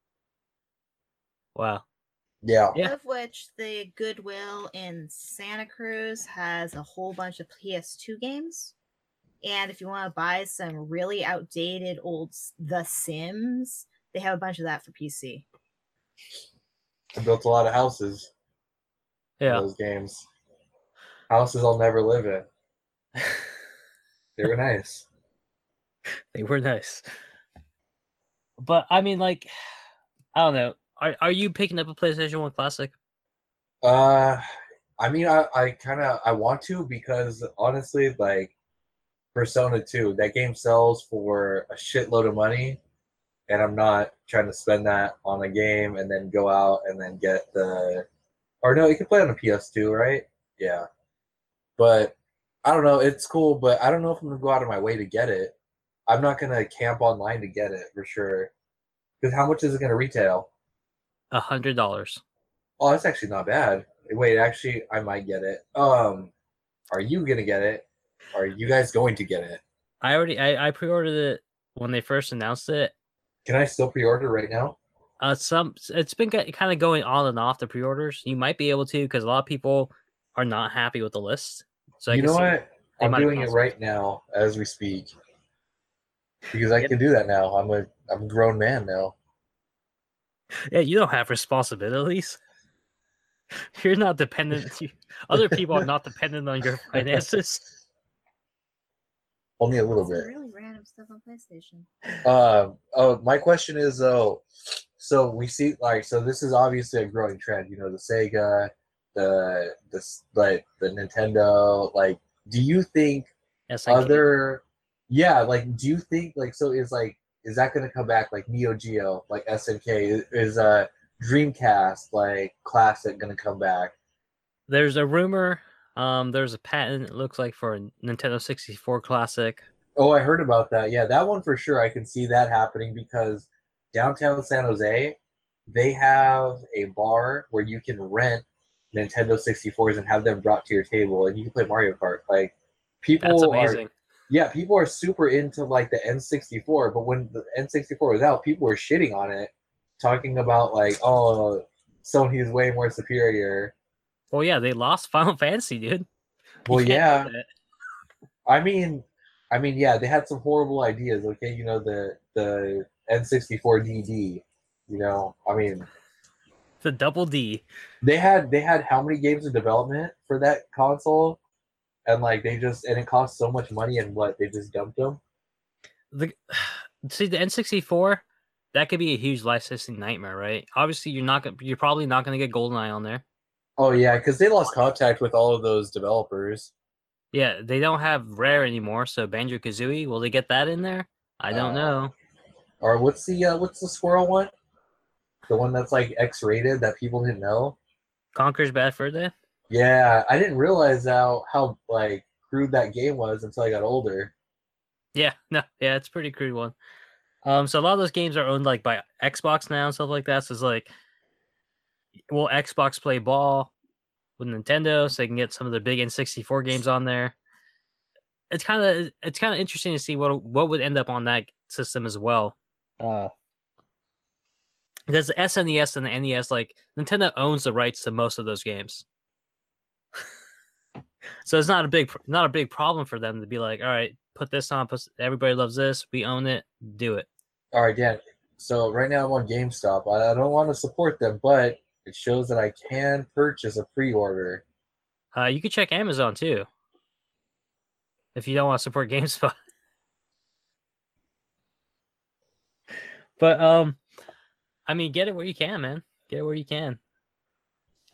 Wow. Yeah. Yeah. Of which the Goodwill in Santa Cruz has a whole bunch of PS2 games. And if you want to buy some really outdated old The Sims, they have a bunch of that for PC. I built a lot of houses in Yeah. those games. Houses I'll never live in. They were nice. They were nice. But I mean, like, I don't know. Are you picking up a PlayStation 1 Classic? Uh, I mean, I kind of I want to because honestly, like Persona 2, that game sells for a shitload of money, and I'm not trying to spend that on a game and then go out and then get the or no, you can play on the PS2, right? Yeah, but I don't know. It's cool, but I don't know if I'm gonna go out of my way to get it. I'm not gonna camp online to get it for sure. Because how much is it gonna retail? $100. Oh, that's actually not bad. Wait, actually, I might get it. Are you gonna get it? Are you guys going to get it? I pre-ordered it when they first announced it. Can I still pre-order right now? It's been kind of going on and off the pre-orders. You might be able to because a lot of people are not happy with the list. So I You can know see what? they I'm might have doing it canceled. right now as we speak because I Yep. can do that now. I'm a grown man now. Yeah, you don't have responsibilities. You're not dependent. Other people are not dependent on your finances. Only a little Some bit. really random stuff on PlayStation. Oh, my question is though. So we see like so this is obviously a growing trend. You know, the Sega, the Nintendo. Like, do you think SNK. other yeah like do you think like so is that going to come back like Neo Geo like SNK is Dreamcast like classic going to come back? There's a rumor. There's a patent. It looks like for a Nintendo 64 Classic. Oh, I heard about that. Yeah, that one for sure. I can see that happening because downtown San Jose, they have a bar where you can rent Nintendo 64s and have them brought to your table and you can play Mario Kart. Like That's people are amazing. yeah, people are super into like the N64, but when the N64 was out, people were shitting on it, talking about like, oh, Sony is way more superior. Well, yeah, they lost Final Fantasy, dude. You Well, can't do yeah, that. I mean, yeah, they had some horrible ideas. Okay, you know the N64 DD. You know, I mean, The double D. they had how many games in development for that console, and like and it cost so much money, and what they just dumped them. The see the N64, that could be a huge licensing nightmare, right? Obviously, you're probably not gonna get GoldenEye on there. Oh yeah, because they lost contact with all of those developers. Yeah, they don't have Rare anymore, so Banjo Kazooie, will they get that in there? I don't Uh, know. or what's the squirrel one? The one that's like X-rated that people didn't know. Conker's Bad Fur Day? Yeah, I didn't realize how like crude that game was until I got older. Yeah, no, yeah, it's a pretty crude one. So a lot of those games are owned like by Xbox now and stuff like that. So it's like, will Xbox play ball with Nintendo so they can get some of the big N64 games on there? It's kind of interesting to see what would end up on that system as well. Because the SNES and the NES, like Nintendo owns the rights to most of those games, so it's not a big problem for them to be like, all right, put this on. Everybody loves this. We own it. Do it. All right, Dan. So right now I'm on GameStop. I don't want to support them, but it shows that I can purchase a pre-order. You could check Amazon too if you don't want to support GameSpot. But I mean, get it where you can, man. Get it where you can.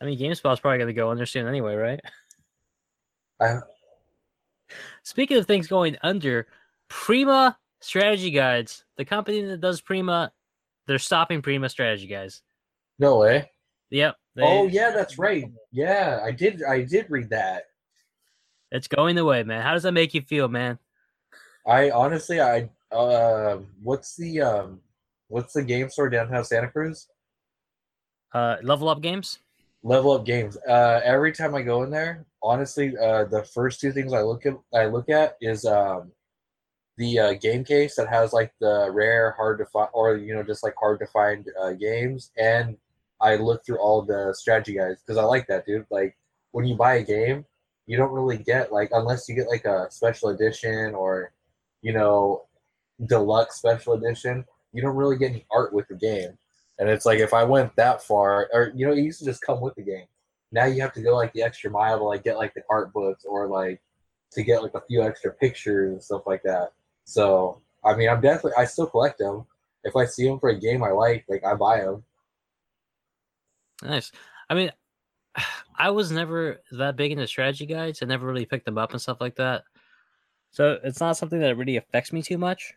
I mean, GameSpot's probably going to go under soon anyway, right? I Speaking of things going under, Prima Strategy Guides, the company that does Prima, they're stopping Prima Strategy Guides. no way. Yep. Oh yeah, that's right. Yeah, I did read that. It's going away, man. How does that make you feel, man? I honestly, what's the game store downtown Santa Cruz? Level Up Games? Level Up Games. Every time I go in there, honestly, the first two things I look at is the game case that has like the rare, hard to find, or just like hard to find games, and I look through all the strategy guides because I like that, dude. Like when you buy a game, you don't really get like unless you get like a special edition or you know deluxe special edition, you don't really get any art with the game. And it's like if I went that far, or it used to just come with the game. Now you have to go like the extra mile to like get like the art books or like to get like a few extra pictures and stuff like that. So I mean, I still collect them. If I see them for a game I like I buy them. Nice. I mean, I was never that big into strategy guides. I never really picked them up and stuff like that. So it's not something that really affects me too much.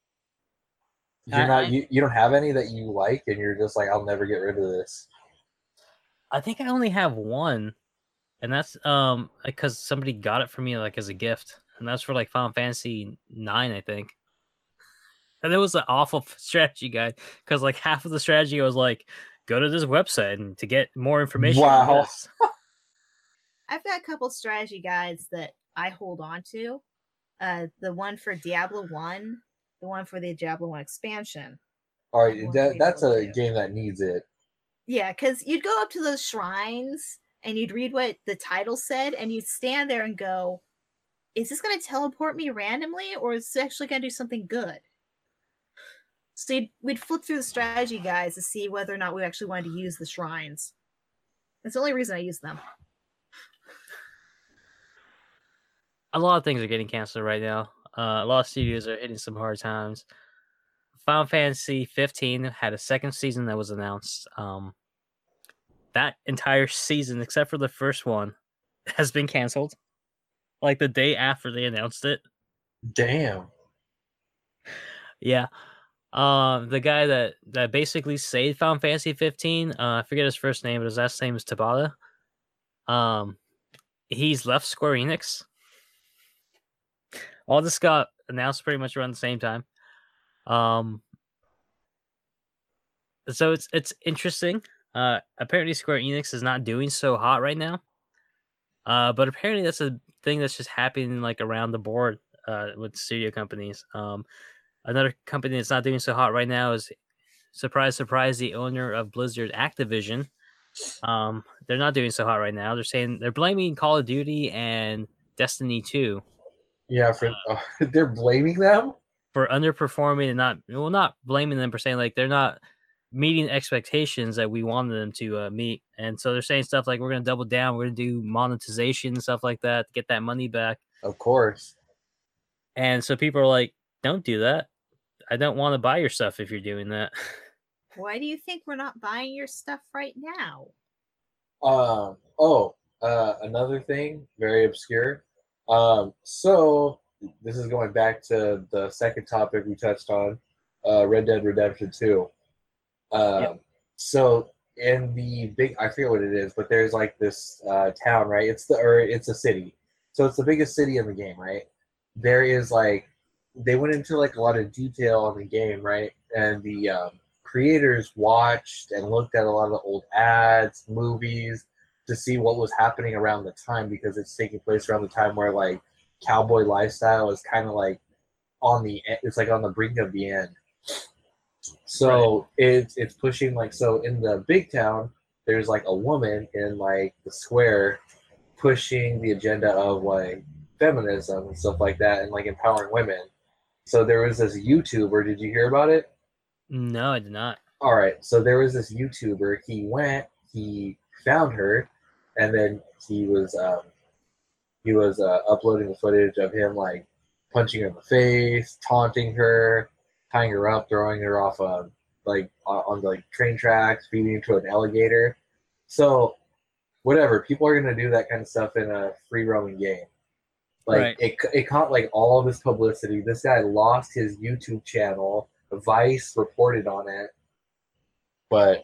You don't have any that you like, and you're just like, I'll never get rid of this. I think I only have one, and that's because somebody got it for me like as a gift, and that's for like Final Fantasy 9, I think. And it was an awful strategy guide because like half of the strategy was like, go to this website and to get more information. Wow. On this. I've got a couple strategy guides that I hold on to. The one for Diablo 1, the one for the Diablo 1 expansion. All right, that's a game that needs it. Yeah, because you'd go up to those shrines and you'd read what the title said, and you'd stand there and go, is this going to teleport me randomly, or is this actually going to do something good? So we'd flip through the strategy guides to see whether or not we actually wanted to use the shrines. That's the only reason I use them. A lot of things are getting canceled right now. A lot of studios are hitting some hard times. Final Fantasy 15 had a second season that was announced. That entire season, except for the first one, has been canceled. Like the day after they announced it. Damn. Yeah. The guy that basically saved Final Fantasy 15, I forget his first name, but his last name is Tabata. He's left Square Enix. All this got announced pretty much around the same time. So it's interesting. Apparently Square Enix is not doing so hot right now. But apparently that's a thing that's just happening like around the board with studio companies. Another company that's not doing so hot right now is, surprise, surprise, the owner of Blizzard Activision. They're not doing so hot right now. They're blaming Call of Duty and Destiny 2. Yeah, they're blaming them for underperforming and not blaming them for saying like they're not meeting expectations that we wanted them to meet. And so they're saying stuff like, we're going to double down. We're going to do monetization and stuff like that to get that money back. Of course. And so people are like, don't do that. I don't want to buy your stuff if you're doing that. Why do you think we're not buying your stuff right now? Another thing, very obscure. So this is going back to the second topic we touched on, Red Dead Redemption 2. Yep. So in the big, I forget what it is, but there's like this town, right? It's a city. So it's the biggest city in the game, right? There is like, they went into like a lot of detail on the game, right? And the creators watched and looked at a lot of the old ads, movies, to see what was happening around the time, because it's taking place around the time where like cowboy lifestyle is kind of like on the brink of the end. So right. It's pushing like, so in the big town there's like a woman in like the square pushing the agenda of like feminism and stuff like that and like empowering women. So there was this YouTuber, did you hear about it? No, I did not. All right, so there was this YouTuber, he found her, and then he was uploading the footage of him like punching her in the face, taunting her, tying her up, throwing her off on like train tracks, feeding her to an alligator. So whatever. People are gonna do that kind of stuff in a free roaming game. Like Right. it caught like all of this publicity. This guy lost his YouTube channel. Vice reported on it, but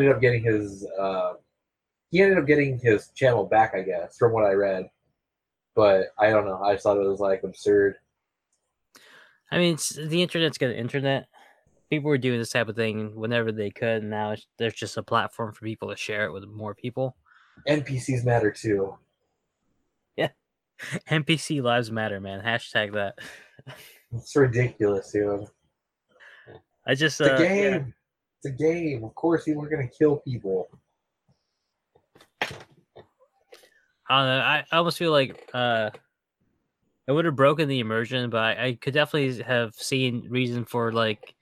he ended up getting his channel back, I guess, from what I read. But I don't know. I just thought it was like absurd. I mean, the internet's gonna internet. People were doing this type of thing whenever they could, and now there's just a platform for people to share it with more people. NPCs matter too. Yeah, NPC lives matter, man. Hashtag that. It's ridiculous, dude. I just It's a game. yeah. It's a game. Of course, people are gonna kill people. I don't know. I almost feel like it would have broken the immersion, but I could definitely have seen reason for like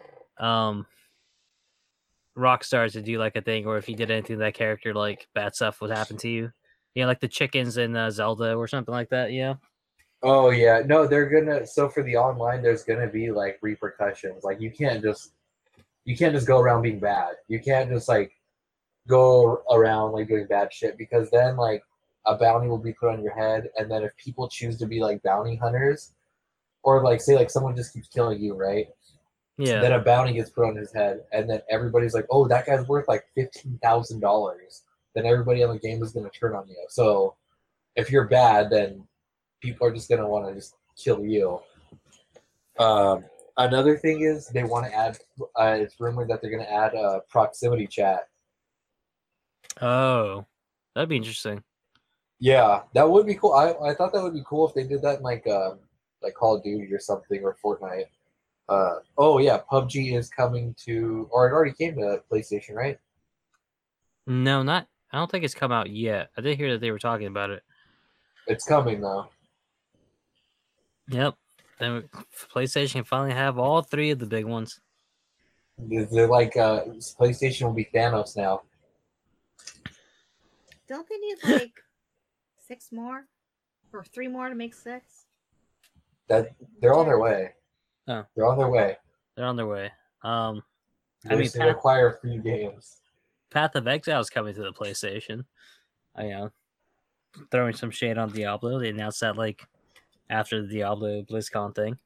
Rockstar to do like a thing, or if you did anything to that character, like bad stuff would happen to you. You know, like the chickens in Zelda or something like that. You know? Oh yeah, no, they're gonna. So for the online, there's gonna be like repercussions. Like you can't just go around being bad. You can't just like go around like doing bad shit because then like a bounty will be put on your head, and then if people choose to be like bounty hunters, or like say like someone just keeps killing you, right? Yeah. Then a bounty gets put on his head, and then everybody's like, "Oh, that guy's worth like $15,000." Then everybody on the game is going to turn on you. So if you're bad, then people are just going to want to just kill you. Another thing is they want to add. It's rumored that they're going to add proximity chat. Oh, that'd be interesting. Yeah, that would be cool. I thought that would be cool if they did that in like Call of Duty or something or Fortnite. Oh yeah, PUBG is coming to, or it already came to PlayStation, right? No, not. I don't think it's come out yet. I did hear that they were talking about it. It's coming though. Yep. Then PlayStation can finally have all three of the big ones. They're like PlayStation will be Thanos now. Don't they need like 6 more or 3 more to make 6? That they're on their way. Oh. They're on their way. They're on their way. I mean, they require a few games. Path of Exile is coming to the PlayStation. I throwing some shade on Diablo. They announced that like after the Diablo BlizzCon thing.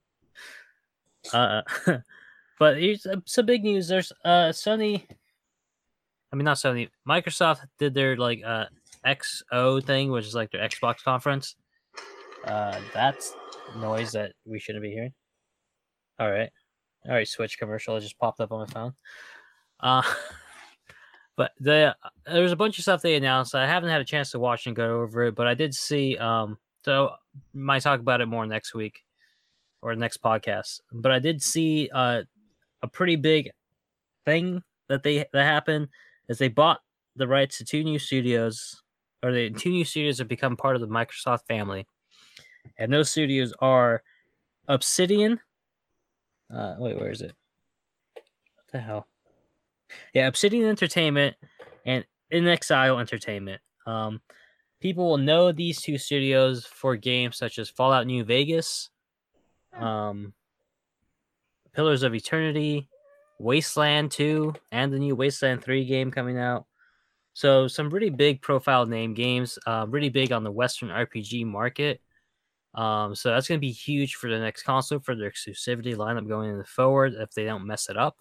But here's some big news. There's Sony. I mean, not Sony. Microsoft did their like XO thing, which is like their Xbox conference. That's noise that we shouldn't be hearing. All right. Switch commercial just popped up on my phone. But there's a bunch of stuff they announced. I haven't had a chance to watch and go over it, but I did see. So might talk about it more next week or next podcast. But I did see a pretty big thing that happened is they bought the rights to 2 new studios, or the 2 new studios have become part of the Microsoft family, and those studios are Obsidian. Wait, where is it? What the hell? Yeah, Obsidian Entertainment and inXile Entertainment. People will know these 2 studios for games such as Fallout New Vegas, Pillars of Eternity, Wasteland 2, and the new Wasteland 3 game coming out. So some really big profile name games, really big on the Western RPG market. So that's going to be huge for the next console, for their exclusivity lineup going forward if they don't mess it up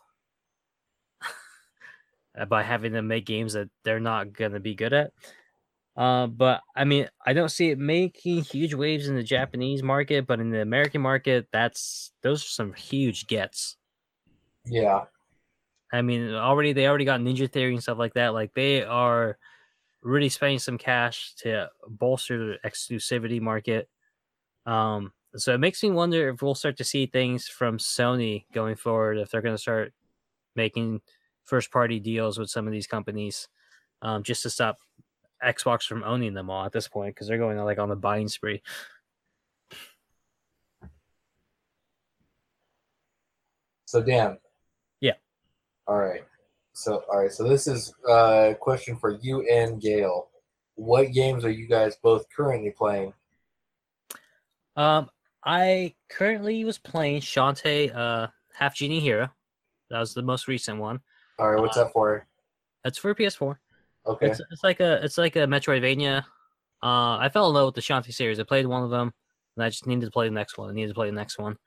by having them make games that they're not going to be good at. But I mean, I don't see it making huge waves in the Japanese market, but in the American market, those are some huge gets. Yeah. I mean, they already got Ninja Theory and stuff like that. Like they are really spending some cash to bolster the exclusivity market. So it makes me wonder if we'll start to see things from Sony going forward, if they're going to start making first party deals with some of these companies, just to stop Xbox from owning them all at this point, because they're going like on the buying spree. So Dan. Yeah. All right. So this is a question for you and Gail. What games are you guys both currently playing? I currently was playing Shantae Half Genie Hero. That was the most recent one. All right, what's that for? That's for PS4. Okay. It's like a Metroidvania. I fell in love with the Shantae series. I played one of them, and I just needed to play the next one. I needed to play the next one.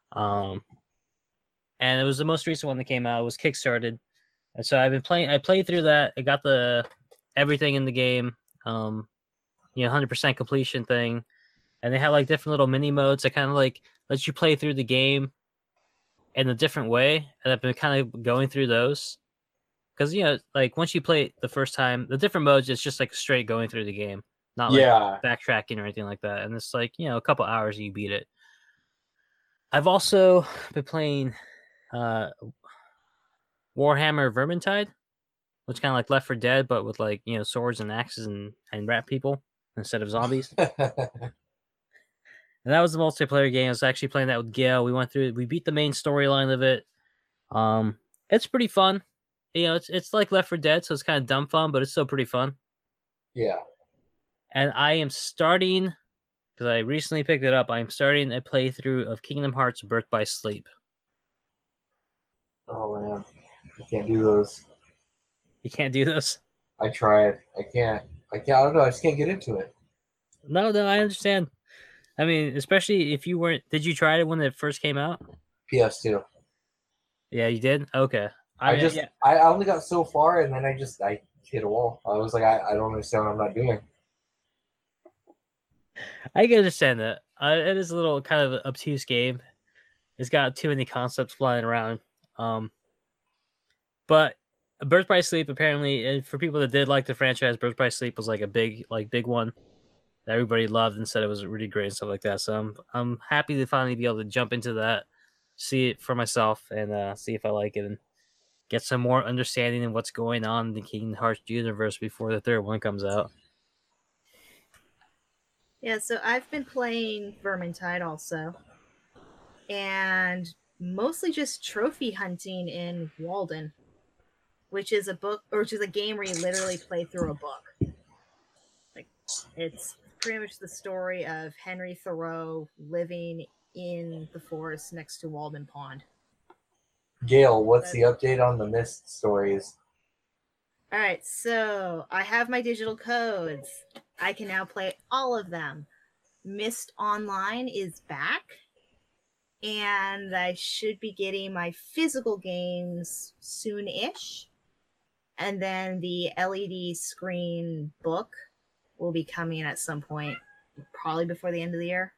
And it was the most recent one that came out. It was kickstarted, and so I've been playing. I played through that. I got the everything in the game. 100% completion thing, and they have like different little mini modes that kind of like let you play through the game in a different way. And I've been kind of going through those because like once you play it the first time, the different modes it's just like straight going through the game, not like backtracking or anything like that. And it's like a couple hours and you beat it. I've also been playing Warhammer Vermintide, which kind of like Left 4 Dead, but with like swords and axes and rat people instead of zombies. And that was the multiplayer game. I was actually playing that with Gail. We went through it. We beat the main storyline of it. It's pretty fun. It's like Left 4 Dead, so it's kind of dumb fun, but it's still pretty fun. Yeah. And I am starting, because I recently picked it up, I'm starting a playthrough of Kingdom Hearts Birth by Sleep. Oh, man. I can't do those. You can't do those? I tried. I can't. I don't know. I just can't get into it. No, I understand. I mean, especially if you weren't... Did you try it when it first came out? PS2. Yeah, you did? Okay. I only got so far, and then I hit a wall. I was like, I don't understand what I'm not doing. I can understand that. It is a little kind of an obtuse game. It's got too many concepts flying around. But Birth by Sleep, apparently, for people that did like the franchise, Birth by Sleep was like a big one that everybody loved and said it was really great and stuff like that. So I'm happy to finally be able to jump into that, see it for myself, and see if I like it and get some more understanding of what's going on in the Kingdom Hearts universe before the third one comes out. Yeah, so I've been playing Vermintide also, and mostly just trophy hunting in Walden, which is a game where you literally play through a book. Like, it's pretty much the story of Henry Thoreau living in the forest next to Walden Pond. Gail, what's the update on the Myst stories? All right, so I have my digital codes. I can now play all of them. Myst Online is back, and I should be getting my physical games soon-ish. And then the LED screen book will be coming at some point, probably before the end of the year.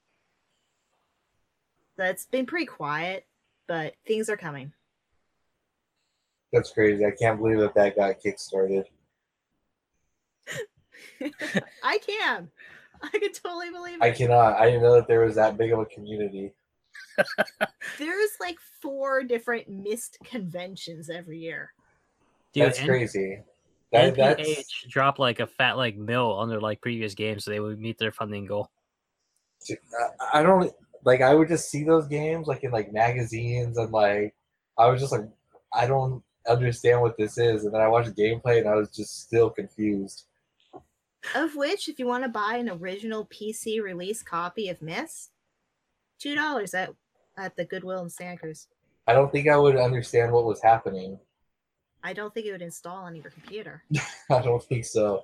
That's been pretty quiet, but things are coming. That's crazy. I can't believe that got kickstarted. I can totally believe it. I cannot. I didn't know that there was that big of a community. There's like 4 different Myst conventions every year. Dude, that's crazy. NPH dropped like a fat like mill under like previous games so they would meet their funding goal. I don't like. I would just see those games like in like magazines and like I was just like, I don't understand what this is, and then I watched gameplay and I was just still confused. Of which, if you want to buy an original PC release copy of Myst, $2 at the Goodwill in Santa Cruz. I don't think I would understand what was happening. I don't think it would install on your computer. I don't think so.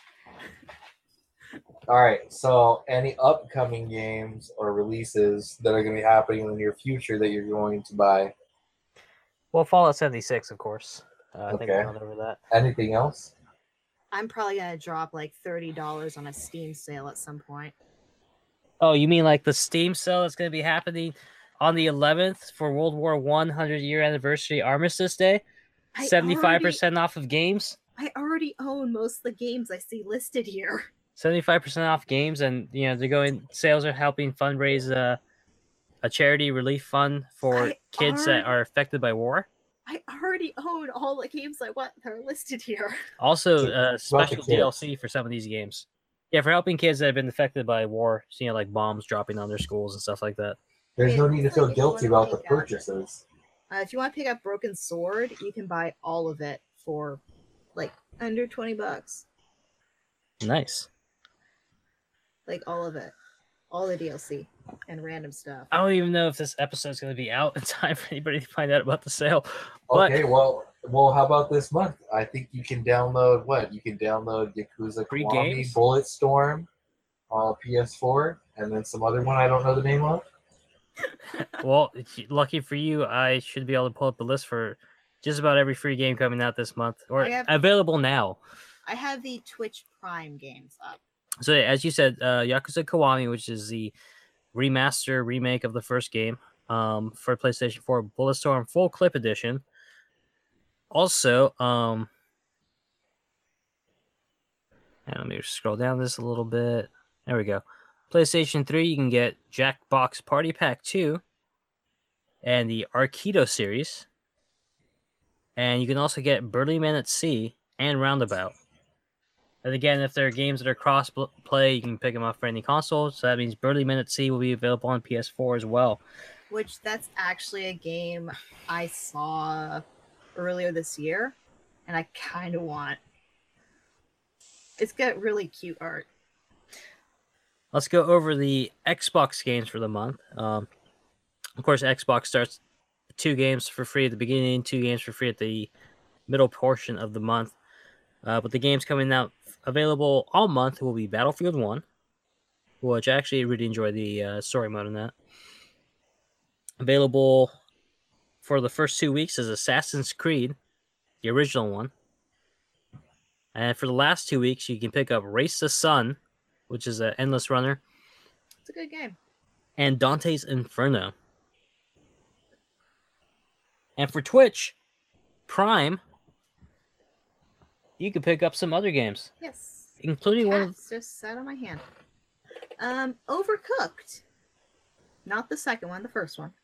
All right, so any upcoming games or releases that are going to be happening in the near future that you're going to buy? Well, Fallout 76, of course. I think Okay. I went over that. Anything else? I'm probably going to drop like $30 on a Steam sale at some point. Oh, you mean like the Steam sale that's going to be happening on the 11th for World War I 100-year anniversary Armistice Day? 75% off of games? I already own most of the games I see listed here. 75% off games, and sales are helping fundraise a charity relief fund for kids that are affected by war. I already own all the games I want that are listed here. Also, special DLC for some of these games. Yeah, for helping kids that have been affected by war, like bombs dropping on their schools and stuff like that. There's no need to feel guilty about the purchases. If you want to pick up Broken Sword, you can buy all of it for like under $20. Nice. Like all of it. All the DLC and random stuff. I don't even know if this episode is going to be out in time for anybody to find out about the sale. Okay, well, Well, how about this month? I think you can download what? You can download Yakuza Free Kiwami, games? Bulletstorm, PS4, and then some other one I don't know the name of. Well, lucky for you, I should be able to pull up the list for just about every free game coming out this month or available now. I have the Twitch Prime games up. So, as you said, Yakuza Kiwami, which is the remake of the first game for PlayStation 4, Bulletstorm Full Clip Edition. Also, and let me scroll down this a little bit. There we go. PlayStation 3, you can get Jackbox Party Pack 2 and the Arkido series. And you can also get Burly Man at Sea and Roundabout. And again, if there are games that are cross-play, you can pick them up for any console. So that means Burly Man at Sea will be available on PS4 as well. Which, that's actually a game I saw earlier this year, and I kind of want. It's got really cute art. Let's go over the Xbox games for the month. Of course, Xbox starts 2 games for free at the beginning, 2 games for free at the middle portion of the month. But the games coming out available all month will be Battlefield 1, which I actually really enjoy the story mode in that. Available for the first 2 weeks is Assassin's Creed, the original one. And for the last 2 weeks, you can pick up Race the Sun, which is an endless runner. It's a good game. And Dante's Inferno. And for Twitch Prime, you can pick up some other games. Yes. Including one just sat on my hand. Overcooked. Not the second one, the first one.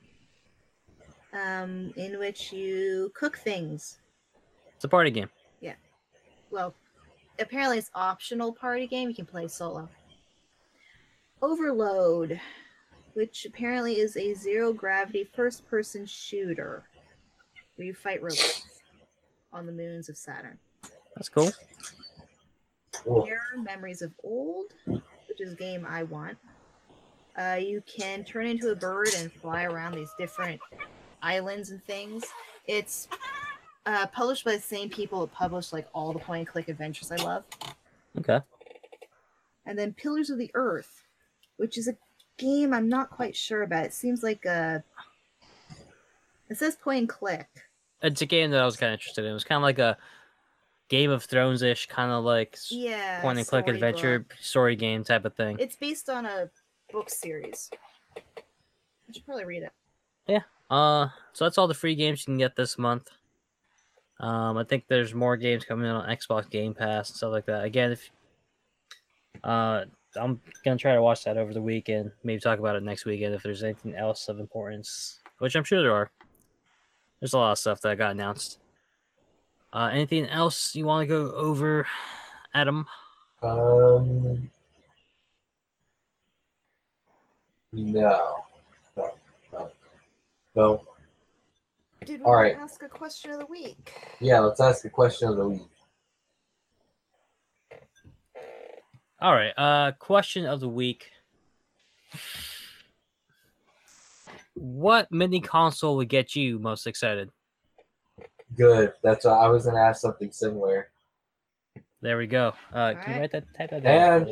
In which you cook things. It's a party game. Yeah. Well, apparently it's optional party game. You can play solo. Overload, which apparently is a zero-gravity first-person shooter where you fight robots on the moons of Saturn. That's cool. Mirror Memories of Old, which is a game I want. You can turn into a bird and fly around these different islands and things. It's published by the same people that publish like all the point-and-click adventures I love. Okay. And then Pillars of the Earth, which is a game I'm not quite sure about. It seems like it says point-and-click. It's a game that I was kind of interested in. It was kind of like a Game of Thrones-ish, kind of like point-and-click adventure story game type of thing. It's based on a book series. I should probably read it. Yeah. So that's all the free games you can get this month. I think there's more games coming in on Xbox Game Pass and stuff like that. Again, if I'm gonna try to watch that over the weekend, maybe talk about it next weekend if there's anything else of importance, which I'm sure there are. There's a lot of stuff that got announced. Anything else you want to go over, Adam? No. Did we All right. ask a question of the week? Yeah, let's ask a question of the week. All right. Question of the week. What mini console would get you most excited? Good. That's I was gonna ask something similar. There we go. Can you right. type that down?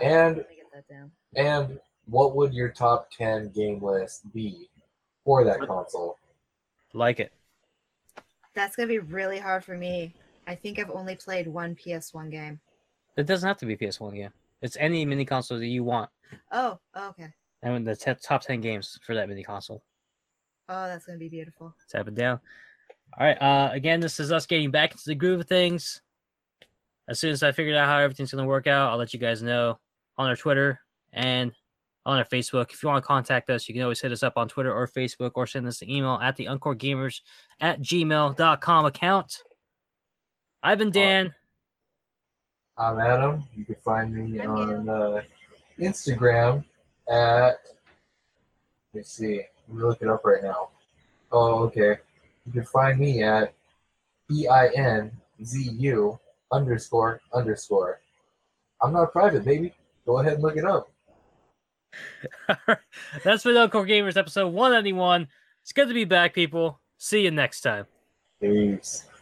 And what would your top 10 game list be for that console? Like it. That's gonna be really hard for me. I think I've only played one PS1 game. It doesn't have to be a PS1 game. It's any mini console that you want. Oh, okay. And the top 10 games for that mini console. Oh, that's gonna be beautiful. Tap it down. All right. Again, this is us getting back into the groove of things. As soon as I figured out how everything's going to work out, I'll let you guys know on our Twitter and on our Facebook. If you want to contact us, you can always hit us up on Twitter or Facebook or send us an email at the uncoregamers@gmail.com account. I've been Dan. I'm Adam. You can find me on Instagram at, let's see, let me look it up right now. Oh, okay. You can find me at EINZU__. I'm not private, baby. Go ahead and look it up. That's been Uncore Gamers episode 191. It's good to be back, people. See you next time. Peace.